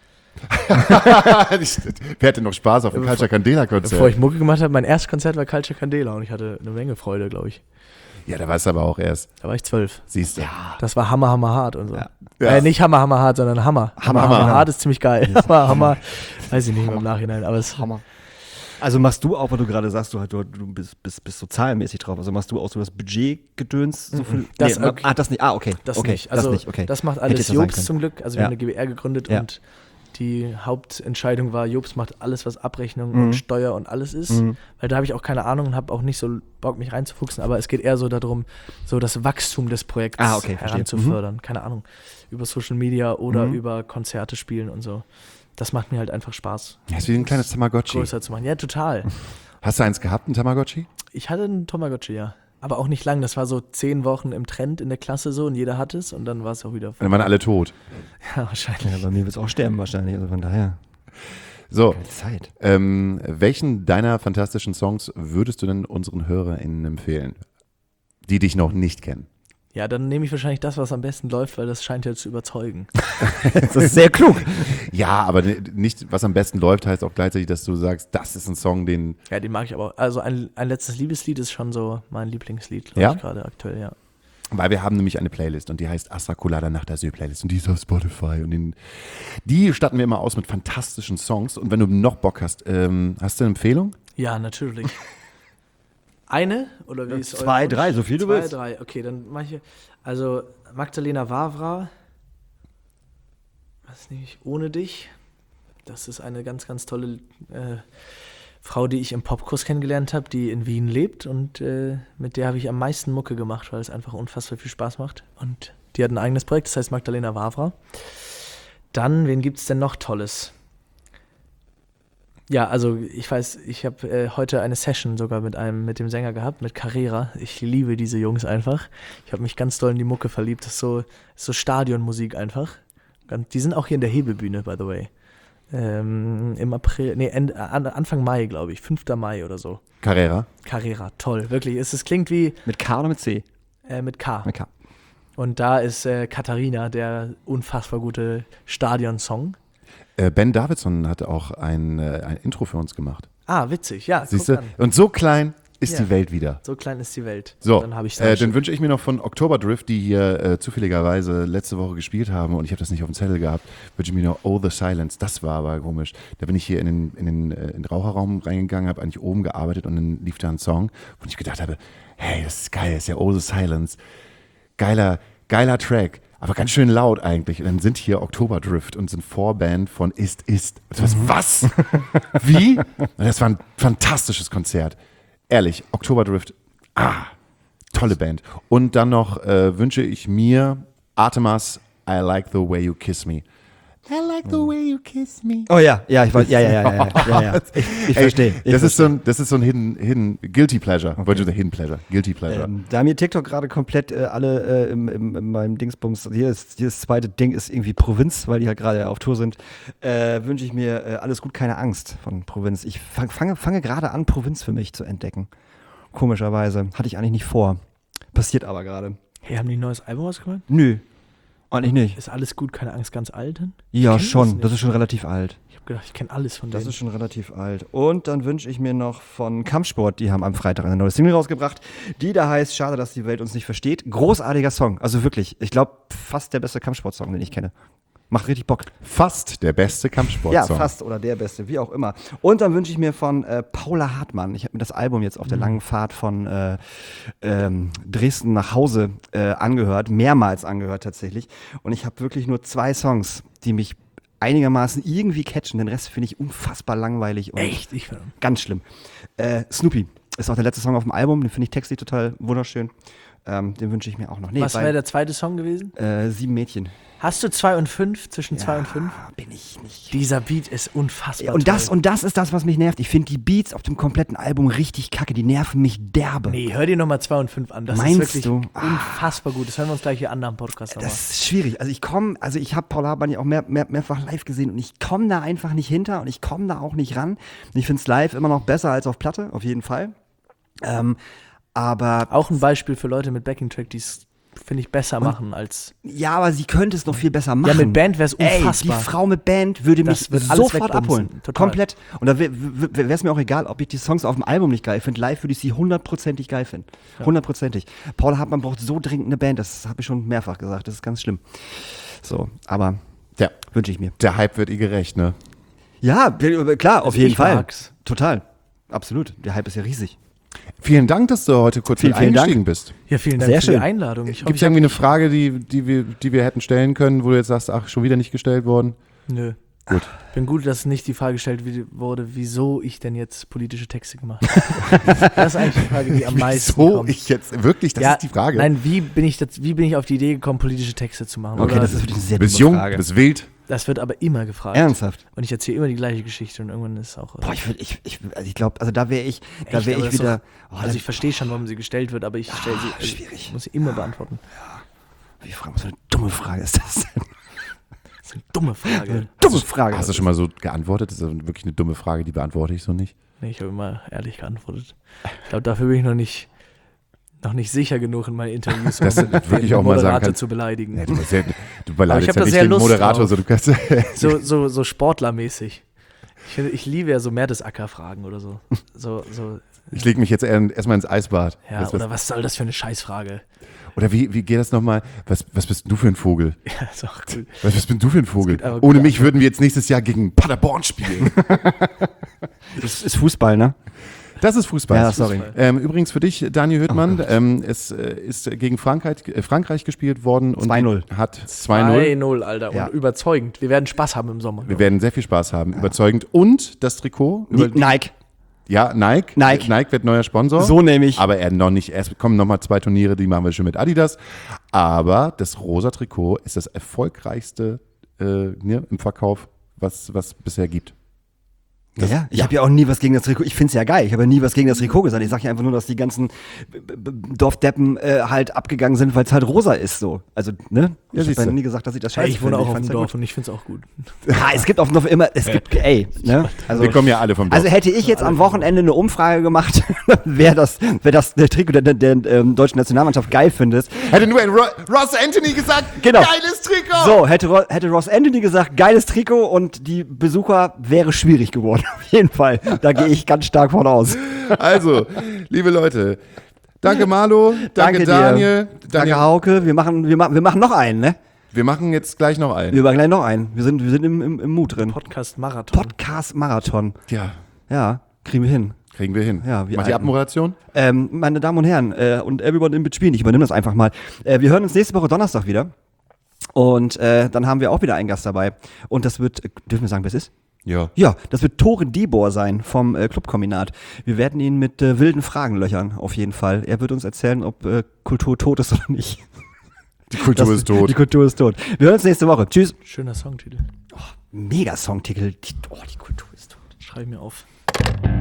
Wer hatte noch Spaß auf dem Bevor- Culture Candela-Konzert? Bevor ich Mucke gemacht habe, mein erstes Konzert war Culture Candela und ich hatte eine Menge Freude, glaube ich. Ja, da warst du aber auch erst, Da war ich zwölf. siehst du. Das war Hammer, Hammer, hart und so. Ja. Ja. Äh, nicht Hammer, Hammer, hart, sondern Hammer. Hammer, Hammer, Hammer. hart ist ziemlich geil. Aber Hammer, weiß ich nicht mehr im Nachhinein. Aber es Hammer. Also machst du auch, weil du gerade sagst, du, du, du bist, bist, bist so zahlenmäßig drauf, also machst du auch so das Budgetgedöns? So viel? Das- nee, okay. Ah, das nicht. Ah, okay. Das okay. nicht. Also das nicht, okay. das macht Hätte alles ich ja sagen Jobs können. zum Glück. Also wir Ja. haben eine G b R gegründet Ja. und die Hauptentscheidung war, Jobs macht alles, was Abrechnung Mhm. und Steuer und alles ist. Mhm. Weil da habe ich auch keine Ahnung und habe auch nicht so Bock, mich reinzufuchsen. Aber es geht eher so darum, so das Wachstum des Projekts Ah, okay, verstehe. heranzufördern. Keine Ahnung. Über Social Media oder Mhm. über Konzerte spielen und so. Das macht mir halt einfach Spaß, Das ist wie ein kleines Tamagotchi. größer zu machen. Ja, total. Hast du eins gehabt, ein Tamagotchi? Ich hatte einen Tamagotchi, ja. Aber auch nicht lang. Das war so zehn Wochen im Trend in der Klasse so und jeder hat es und dann war es auch wieder Dann waren alle tot. Ja, wahrscheinlich. Ja, bei mir wird es auch sterben wahrscheinlich, also von daher. So, Keine Zeit. ähm, welchen deiner fantastischen Songs würdest du denn unseren HörerInnen empfehlen, die dich noch nicht kennen? Ja, dann nehme ich wahrscheinlich das, was am besten läuft, weil das scheint ja zu überzeugen. Das ist sehr klug. Ja, aber nicht, was am besten läuft, heißt auch gleichzeitig, dass du sagst, das ist ein Song, den. Ja, den mag ich aber auch. Also ein, ein letztes Liebeslied ist schon so mein Lieblingslied, glaube Ja? ich, gerade aktuell, ja. Weil wir haben nämlich eine Playlist und die heißt Astra Colada Nacht Asyl Playlist und die ist auf Spotify und den, die statten wir immer aus mit fantastischen Songs und wenn du noch Bock hast, ähm, hast du eine Empfehlung? Ja, natürlich. Eine? Oder wie ist euer Zwei, Wunsch? drei, so viel du Zwei, willst. drei. Okay, dann mache ich. Also Magdalena Wawra. Was nehme ich? Ohne dich. Das ist eine ganz, ganz tolle äh, Frau, die ich im Popkurs kennengelernt habe, die in Wien lebt und äh, mit der habe ich am meisten Mucke gemacht, weil es einfach unfassbar viel Spaß macht. Und die hat ein eigenes Projekt, das heißt Magdalena Wawra. Dann, wen gibt es denn noch Tolles? Ja, also ich weiß, ich habe äh, heute eine Session sogar mit einem, mit dem Sänger gehabt, mit Carrera. Ich liebe diese Jungs einfach. Ich habe mich ganz doll in die Mucke verliebt. Das ist so, ist so Stadionmusik einfach. Ganz, die sind auch hier in der Hebebühne, by the way. Ähm, Im April, nee, Ende, an, Anfang Mai, glaube ich, fünfter Mai oder so. Carrera? Carrera, toll, wirklich. Es, es klingt wie Mit K oder mit C? äh, mit K. Mit K. Und da ist äh, Katharina, der unfassbar gute Stadionsong. Äh, Ben Davidson hat auch ein, äh, ein Intro für uns gemacht. Ah, witzig, ja, Siehst guck du? an. Und so klein ist Ja. die Welt wieder. So klein ist die Welt. So, dann habe ich äh, dann wünsche ich mir noch von Oktoberdrift, die hier äh, zufälligerweise letzte Woche gespielt haben und ich habe das nicht auf dem Zettel gehabt, wünsche ich mir noch Oh the Silence. Das war aber komisch. Da bin ich hier in den, in den, äh, in den Raucherraum reingegangen, habe eigentlich oben gearbeitet und dann lief da ein Song, wo ich gedacht habe, hey, das ist geil, das ist ja Oh the Silence. Geiler, geiler Track, aber ganz schön laut eigentlich. Und dann sind hier Oktoberdrift und sind Vorband von Ist Ist. Und das Mhm. was? Wie? Und das war ein fantastisches Konzert. Ehrlich, Oktoberdrift, ah, tolle Band. Und dann noch äh, wünsche ich mir Artemas, I Like the Way You Kiss Me. I like the way you kiss me. Oh ja, ja, ich weiß, ja, ja, ja, ja, ja, ja. Ich, ich Ey, verstehe. Ich Das ist so ein, das ist so ein Hidden, Hidden, Guilty Pleasure. Wollte ich sagen, Hidden Pleasure, Guilty Pleasure. Ähm, da mir TikTok gerade komplett äh, alle äh, im, im, in meinem Dingsbums, hier ist, hier das zweite Ding ist irgendwie Provinz, weil die halt gerade auf Tour sind, äh, wünsche ich mir äh, Alles gut, keine Angst von Provinz. Ich fang, fange, fange gerade an, Provinz für mich zu entdecken. Komischerweise. Hatte ich eigentlich nicht vor. Passiert aber gerade. Hey, haben die ein neues Album rausgebracht? Nö. Eigentlich nicht. Ist alles gut, keine Angst, ganz alten? Ja, kenn das schon. nicht. Das ist schon relativ alt. Ich habe gedacht, ich kenne alles von Das denen. ist schon relativ alt. Und dann wünsche ich mir noch von Kampfsport, die haben am Freitag eine neue Single rausgebracht, die da heißt Schade, dass die Welt uns nicht versteht. Großartiger Song. Also wirklich, ich glaube, fast der beste Kampfsport-Song, den ich kenne. Macht richtig Bock. Fast der beste Kampfsportsong. Ja, fast oder der beste, wie auch immer. Und dann wünsche ich mir von äh, Paula Hartmann, ich habe mir das Album jetzt auf der langen Fahrt von äh, ähm, Dresden nach Hause äh, angehört, mehrmals angehört tatsächlich. Und ich habe wirklich nur zwei Songs, die mich einigermaßen irgendwie catchen. Den Rest finde ich unfassbar langweilig und Echt? Ich find, ganz schlimm. Äh, Snoopy ist auch der letzte Song auf dem Album, den finde ich textlich total wunderschön. Ähm, den wünsche ich mir auch noch. Nee, was bei, wäre der zweite Song gewesen? äh, Sieben Mädchen. Hast du zwei und fünf, zwischen zwei und fünf? Bin ich nicht. Dieser Beat ist unfassbar Und das, toll. und das ist das, was mich nervt. Ich finde die Beats auf dem kompletten Album richtig kacke. Die nerven mich derbe. Nee, hör dir nochmal zwei und fünf an. Das Meinst ist wirklich du? unfassbar gut. Das hören wir uns gleich hier an am Podcast nochmal. Das ist schwierig. Also ich komme, also ich habe Paul Hartmann ja auch mehr, mehr, mehrfach live gesehen und ich komme da einfach nicht hinter und ich komme da auch nicht ran. Und ich finde es live immer noch besser als auf Platte, auf jeden Fall. Ähm, aber Auch ein Beispiel für Leute mit Backing-Track, die es, finde ich, besser machen als... ja, aber sie könnte es noch viel besser machen. Ja, mit Band wäre es unfassbar. Ey, die Frau mit Band würde mich Das wird alles sofort wegbumsen. abholen. Total. Komplett. Und da wäre es mir auch egal, ob ich die Songs auf dem Album nicht geil finde. Live würde ich sie hundertprozentig geil finden. Hundertprozentig. Paul Hartmann braucht so dringend eine Band. Das habe ich schon mehrfach gesagt. Das ist ganz schlimm. So, aber Ja, wünsche ich mir. der Hype wird ihr gerecht, ne? Ja, klar, auf Also jeden ich Fall. mag's. Total. Absolut. Der Hype ist ja riesig. Vielen Dank, dass du heute kurz Vielen, mit vielen eingestiegen bist. Ja, vielen Dank Sehr für die schön. Einladung. Ich hoffe, Gibt es ich hab- irgendwie eine Frage, die, die, wir, die wir hätten stellen können, wo du jetzt sagst, ach, schon wieder nicht gestellt worden? Nö. Gut. Bin gut, dass nicht die Frage gestellt wie- wurde, wieso ich denn jetzt politische Texte gemacht habe. Das ist eigentlich die Frage, die am meisten Wieso kommt. ich jetzt, wirklich, das ja, ist die Frage. Nein, wie bin, ich das, wie bin ich auf die Idee gekommen, politische Texte zu machen? Okay, Oder, das ist wirklich eine sehr Du bist dumme jung, Frage. du bist wild. das wird aber immer gefragt. Ernsthaft? Und ich erzähle immer die gleiche Geschichte und irgendwann ist es auch... äh, Boah, ich, würd- ich, ich, also ich glaube, also da wäre ich, da Echt, wäre aber ich das ist wieder. doch- Oh, also da- ich verstehe schon, warum sie gestellt wird, aber ich stelle sie, also schwierig. ich muss sie immer beantworten. Wie Frage, was für eine dumme Frage ist das denn? Das ist eine dumme Frage. Dumme Frage. Hast du schon mal so geantwortet? Das ist wirklich eine dumme Frage, die beantworte ich so nicht. Nee, ich habe immer ehrlich geantwortet. Ich glaube, dafür bin ich noch nicht, noch nicht sicher genug in meinen Interviews, um Dass du den wirklich auch mal sagen Moderator kannst- zu beleidigen. Ja, du, bist ja, du beleidigst hab ja da nicht sehr den Lust Moderator, drauf. so du kannst. So, so, so sportlermäßig. Ich, finde, ich liebe ja so Mertesacker-Fragen oder so. So, so Ich lege mich jetzt eher- erstmal ins Eisbad. ja, Was- was- oder was soll das für eine Scheißfrage? Oder wie, wie geht das nochmal? Was, was bist du für ein Vogel? Ja, ist auch cool. Was, was bist du für ein Vogel? gibt aber Ohne gute mich würden wir jetzt nächstes Jahr gegen Paderborn spielen. Das ist Fußball, ne? Das ist Fußball. Ja, sorry. Ähm, übrigens für dich, Daniel Hüttmann, Oh ähm, es äh, ist gegen Frankreich, äh, Frankreich gespielt worden und zwei null. hat zwei null. zwei null, Alter. Und Ja. überzeugend. Wir werden Spaß haben im Sommer. Wir werden sehr viel Spaß haben, überzeugend. Und das Trikot, über, Nike. ja, Nike. Nike. Nike wird neuer Sponsor. So nämlich. Aber er noch nicht. Erst kommen nochmal zwei Turniere, die machen wir schon mit Adidas. Aber das rosa Trikot ist das erfolgreichste äh, ne, im Verkauf, was es bisher gibt. Ja, ja. Ich habe ja auch nie was gegen das Trikot. Ich finde es ja geil. Ich habe ja nie was gegen das Trikot gesagt. Ich sage ja einfach nur, dass die ganzen B- B- Dorfdeppen äh, halt abgegangen sind, weil es halt rosa ist so. Also, ne? Ja, Ich siehst habe ja du. nie gesagt, dass ich das Hey, scheiße ich wohne finde. auch auf fand's dem ja Dorf gut. und ich finde es auch gut. Ja, es gibt auch noch immer, es gibt, ey, ne? Also, Wir kommen ja alle vom Dorf. Also hätte ich jetzt am Wochenende eine Umfrage gemacht, wer das, wer das der Trikot der, der, der ähm, deutschen Nationalmannschaft geil findet. Hätte nur ein Ro Ross Anthony gesagt, Genau. geiles Trikot! So, hätte, Ro hätte Ross Anthony gesagt, geiles Trikot und die Besucher wäre schwierig geworden. Auf jeden Fall. Da gehe ich ganz stark von aus. Also, liebe Leute, danke Marlo, danke, Danke dir. Daniel. Danke Daniel. Hauke. Wir machen, wir, machen, wir machen noch einen, ne? Wir machen jetzt gleich noch einen. Wir machen gleich noch einen. Wir sind, wir sind im, im, im Mut drin. Podcast-Marathon. Podcast-Marathon. Ja, Ja, kriegen wir hin. kriegen wir hin. Ja, wir Mach die Alten. Abmoderation. Ähm, meine Damen und Herren äh, und everyone in between, ich übernehme das einfach mal. Äh, wir hören uns nächste Woche Donnerstag wieder. Und äh, dann haben wir auch wieder einen Gast dabei. Und das wird, äh, dürfen wir sagen, wer es ist? Ja. Ja, das wird Toren Dibor sein vom äh, Clubkombinat. Wir werden ihn mit äh, wilden Fragen löchern, auf jeden Fall. Er wird uns erzählen, ob äh, Kultur tot ist oder nicht. Die Kultur Das- ist tot. Die Kultur ist tot. Wir hören uns nächste Woche. Tschüss. Schöner Songtitel. Mega Songtitel. Die, oh, die Kultur ist tot. Schreibe mir auf.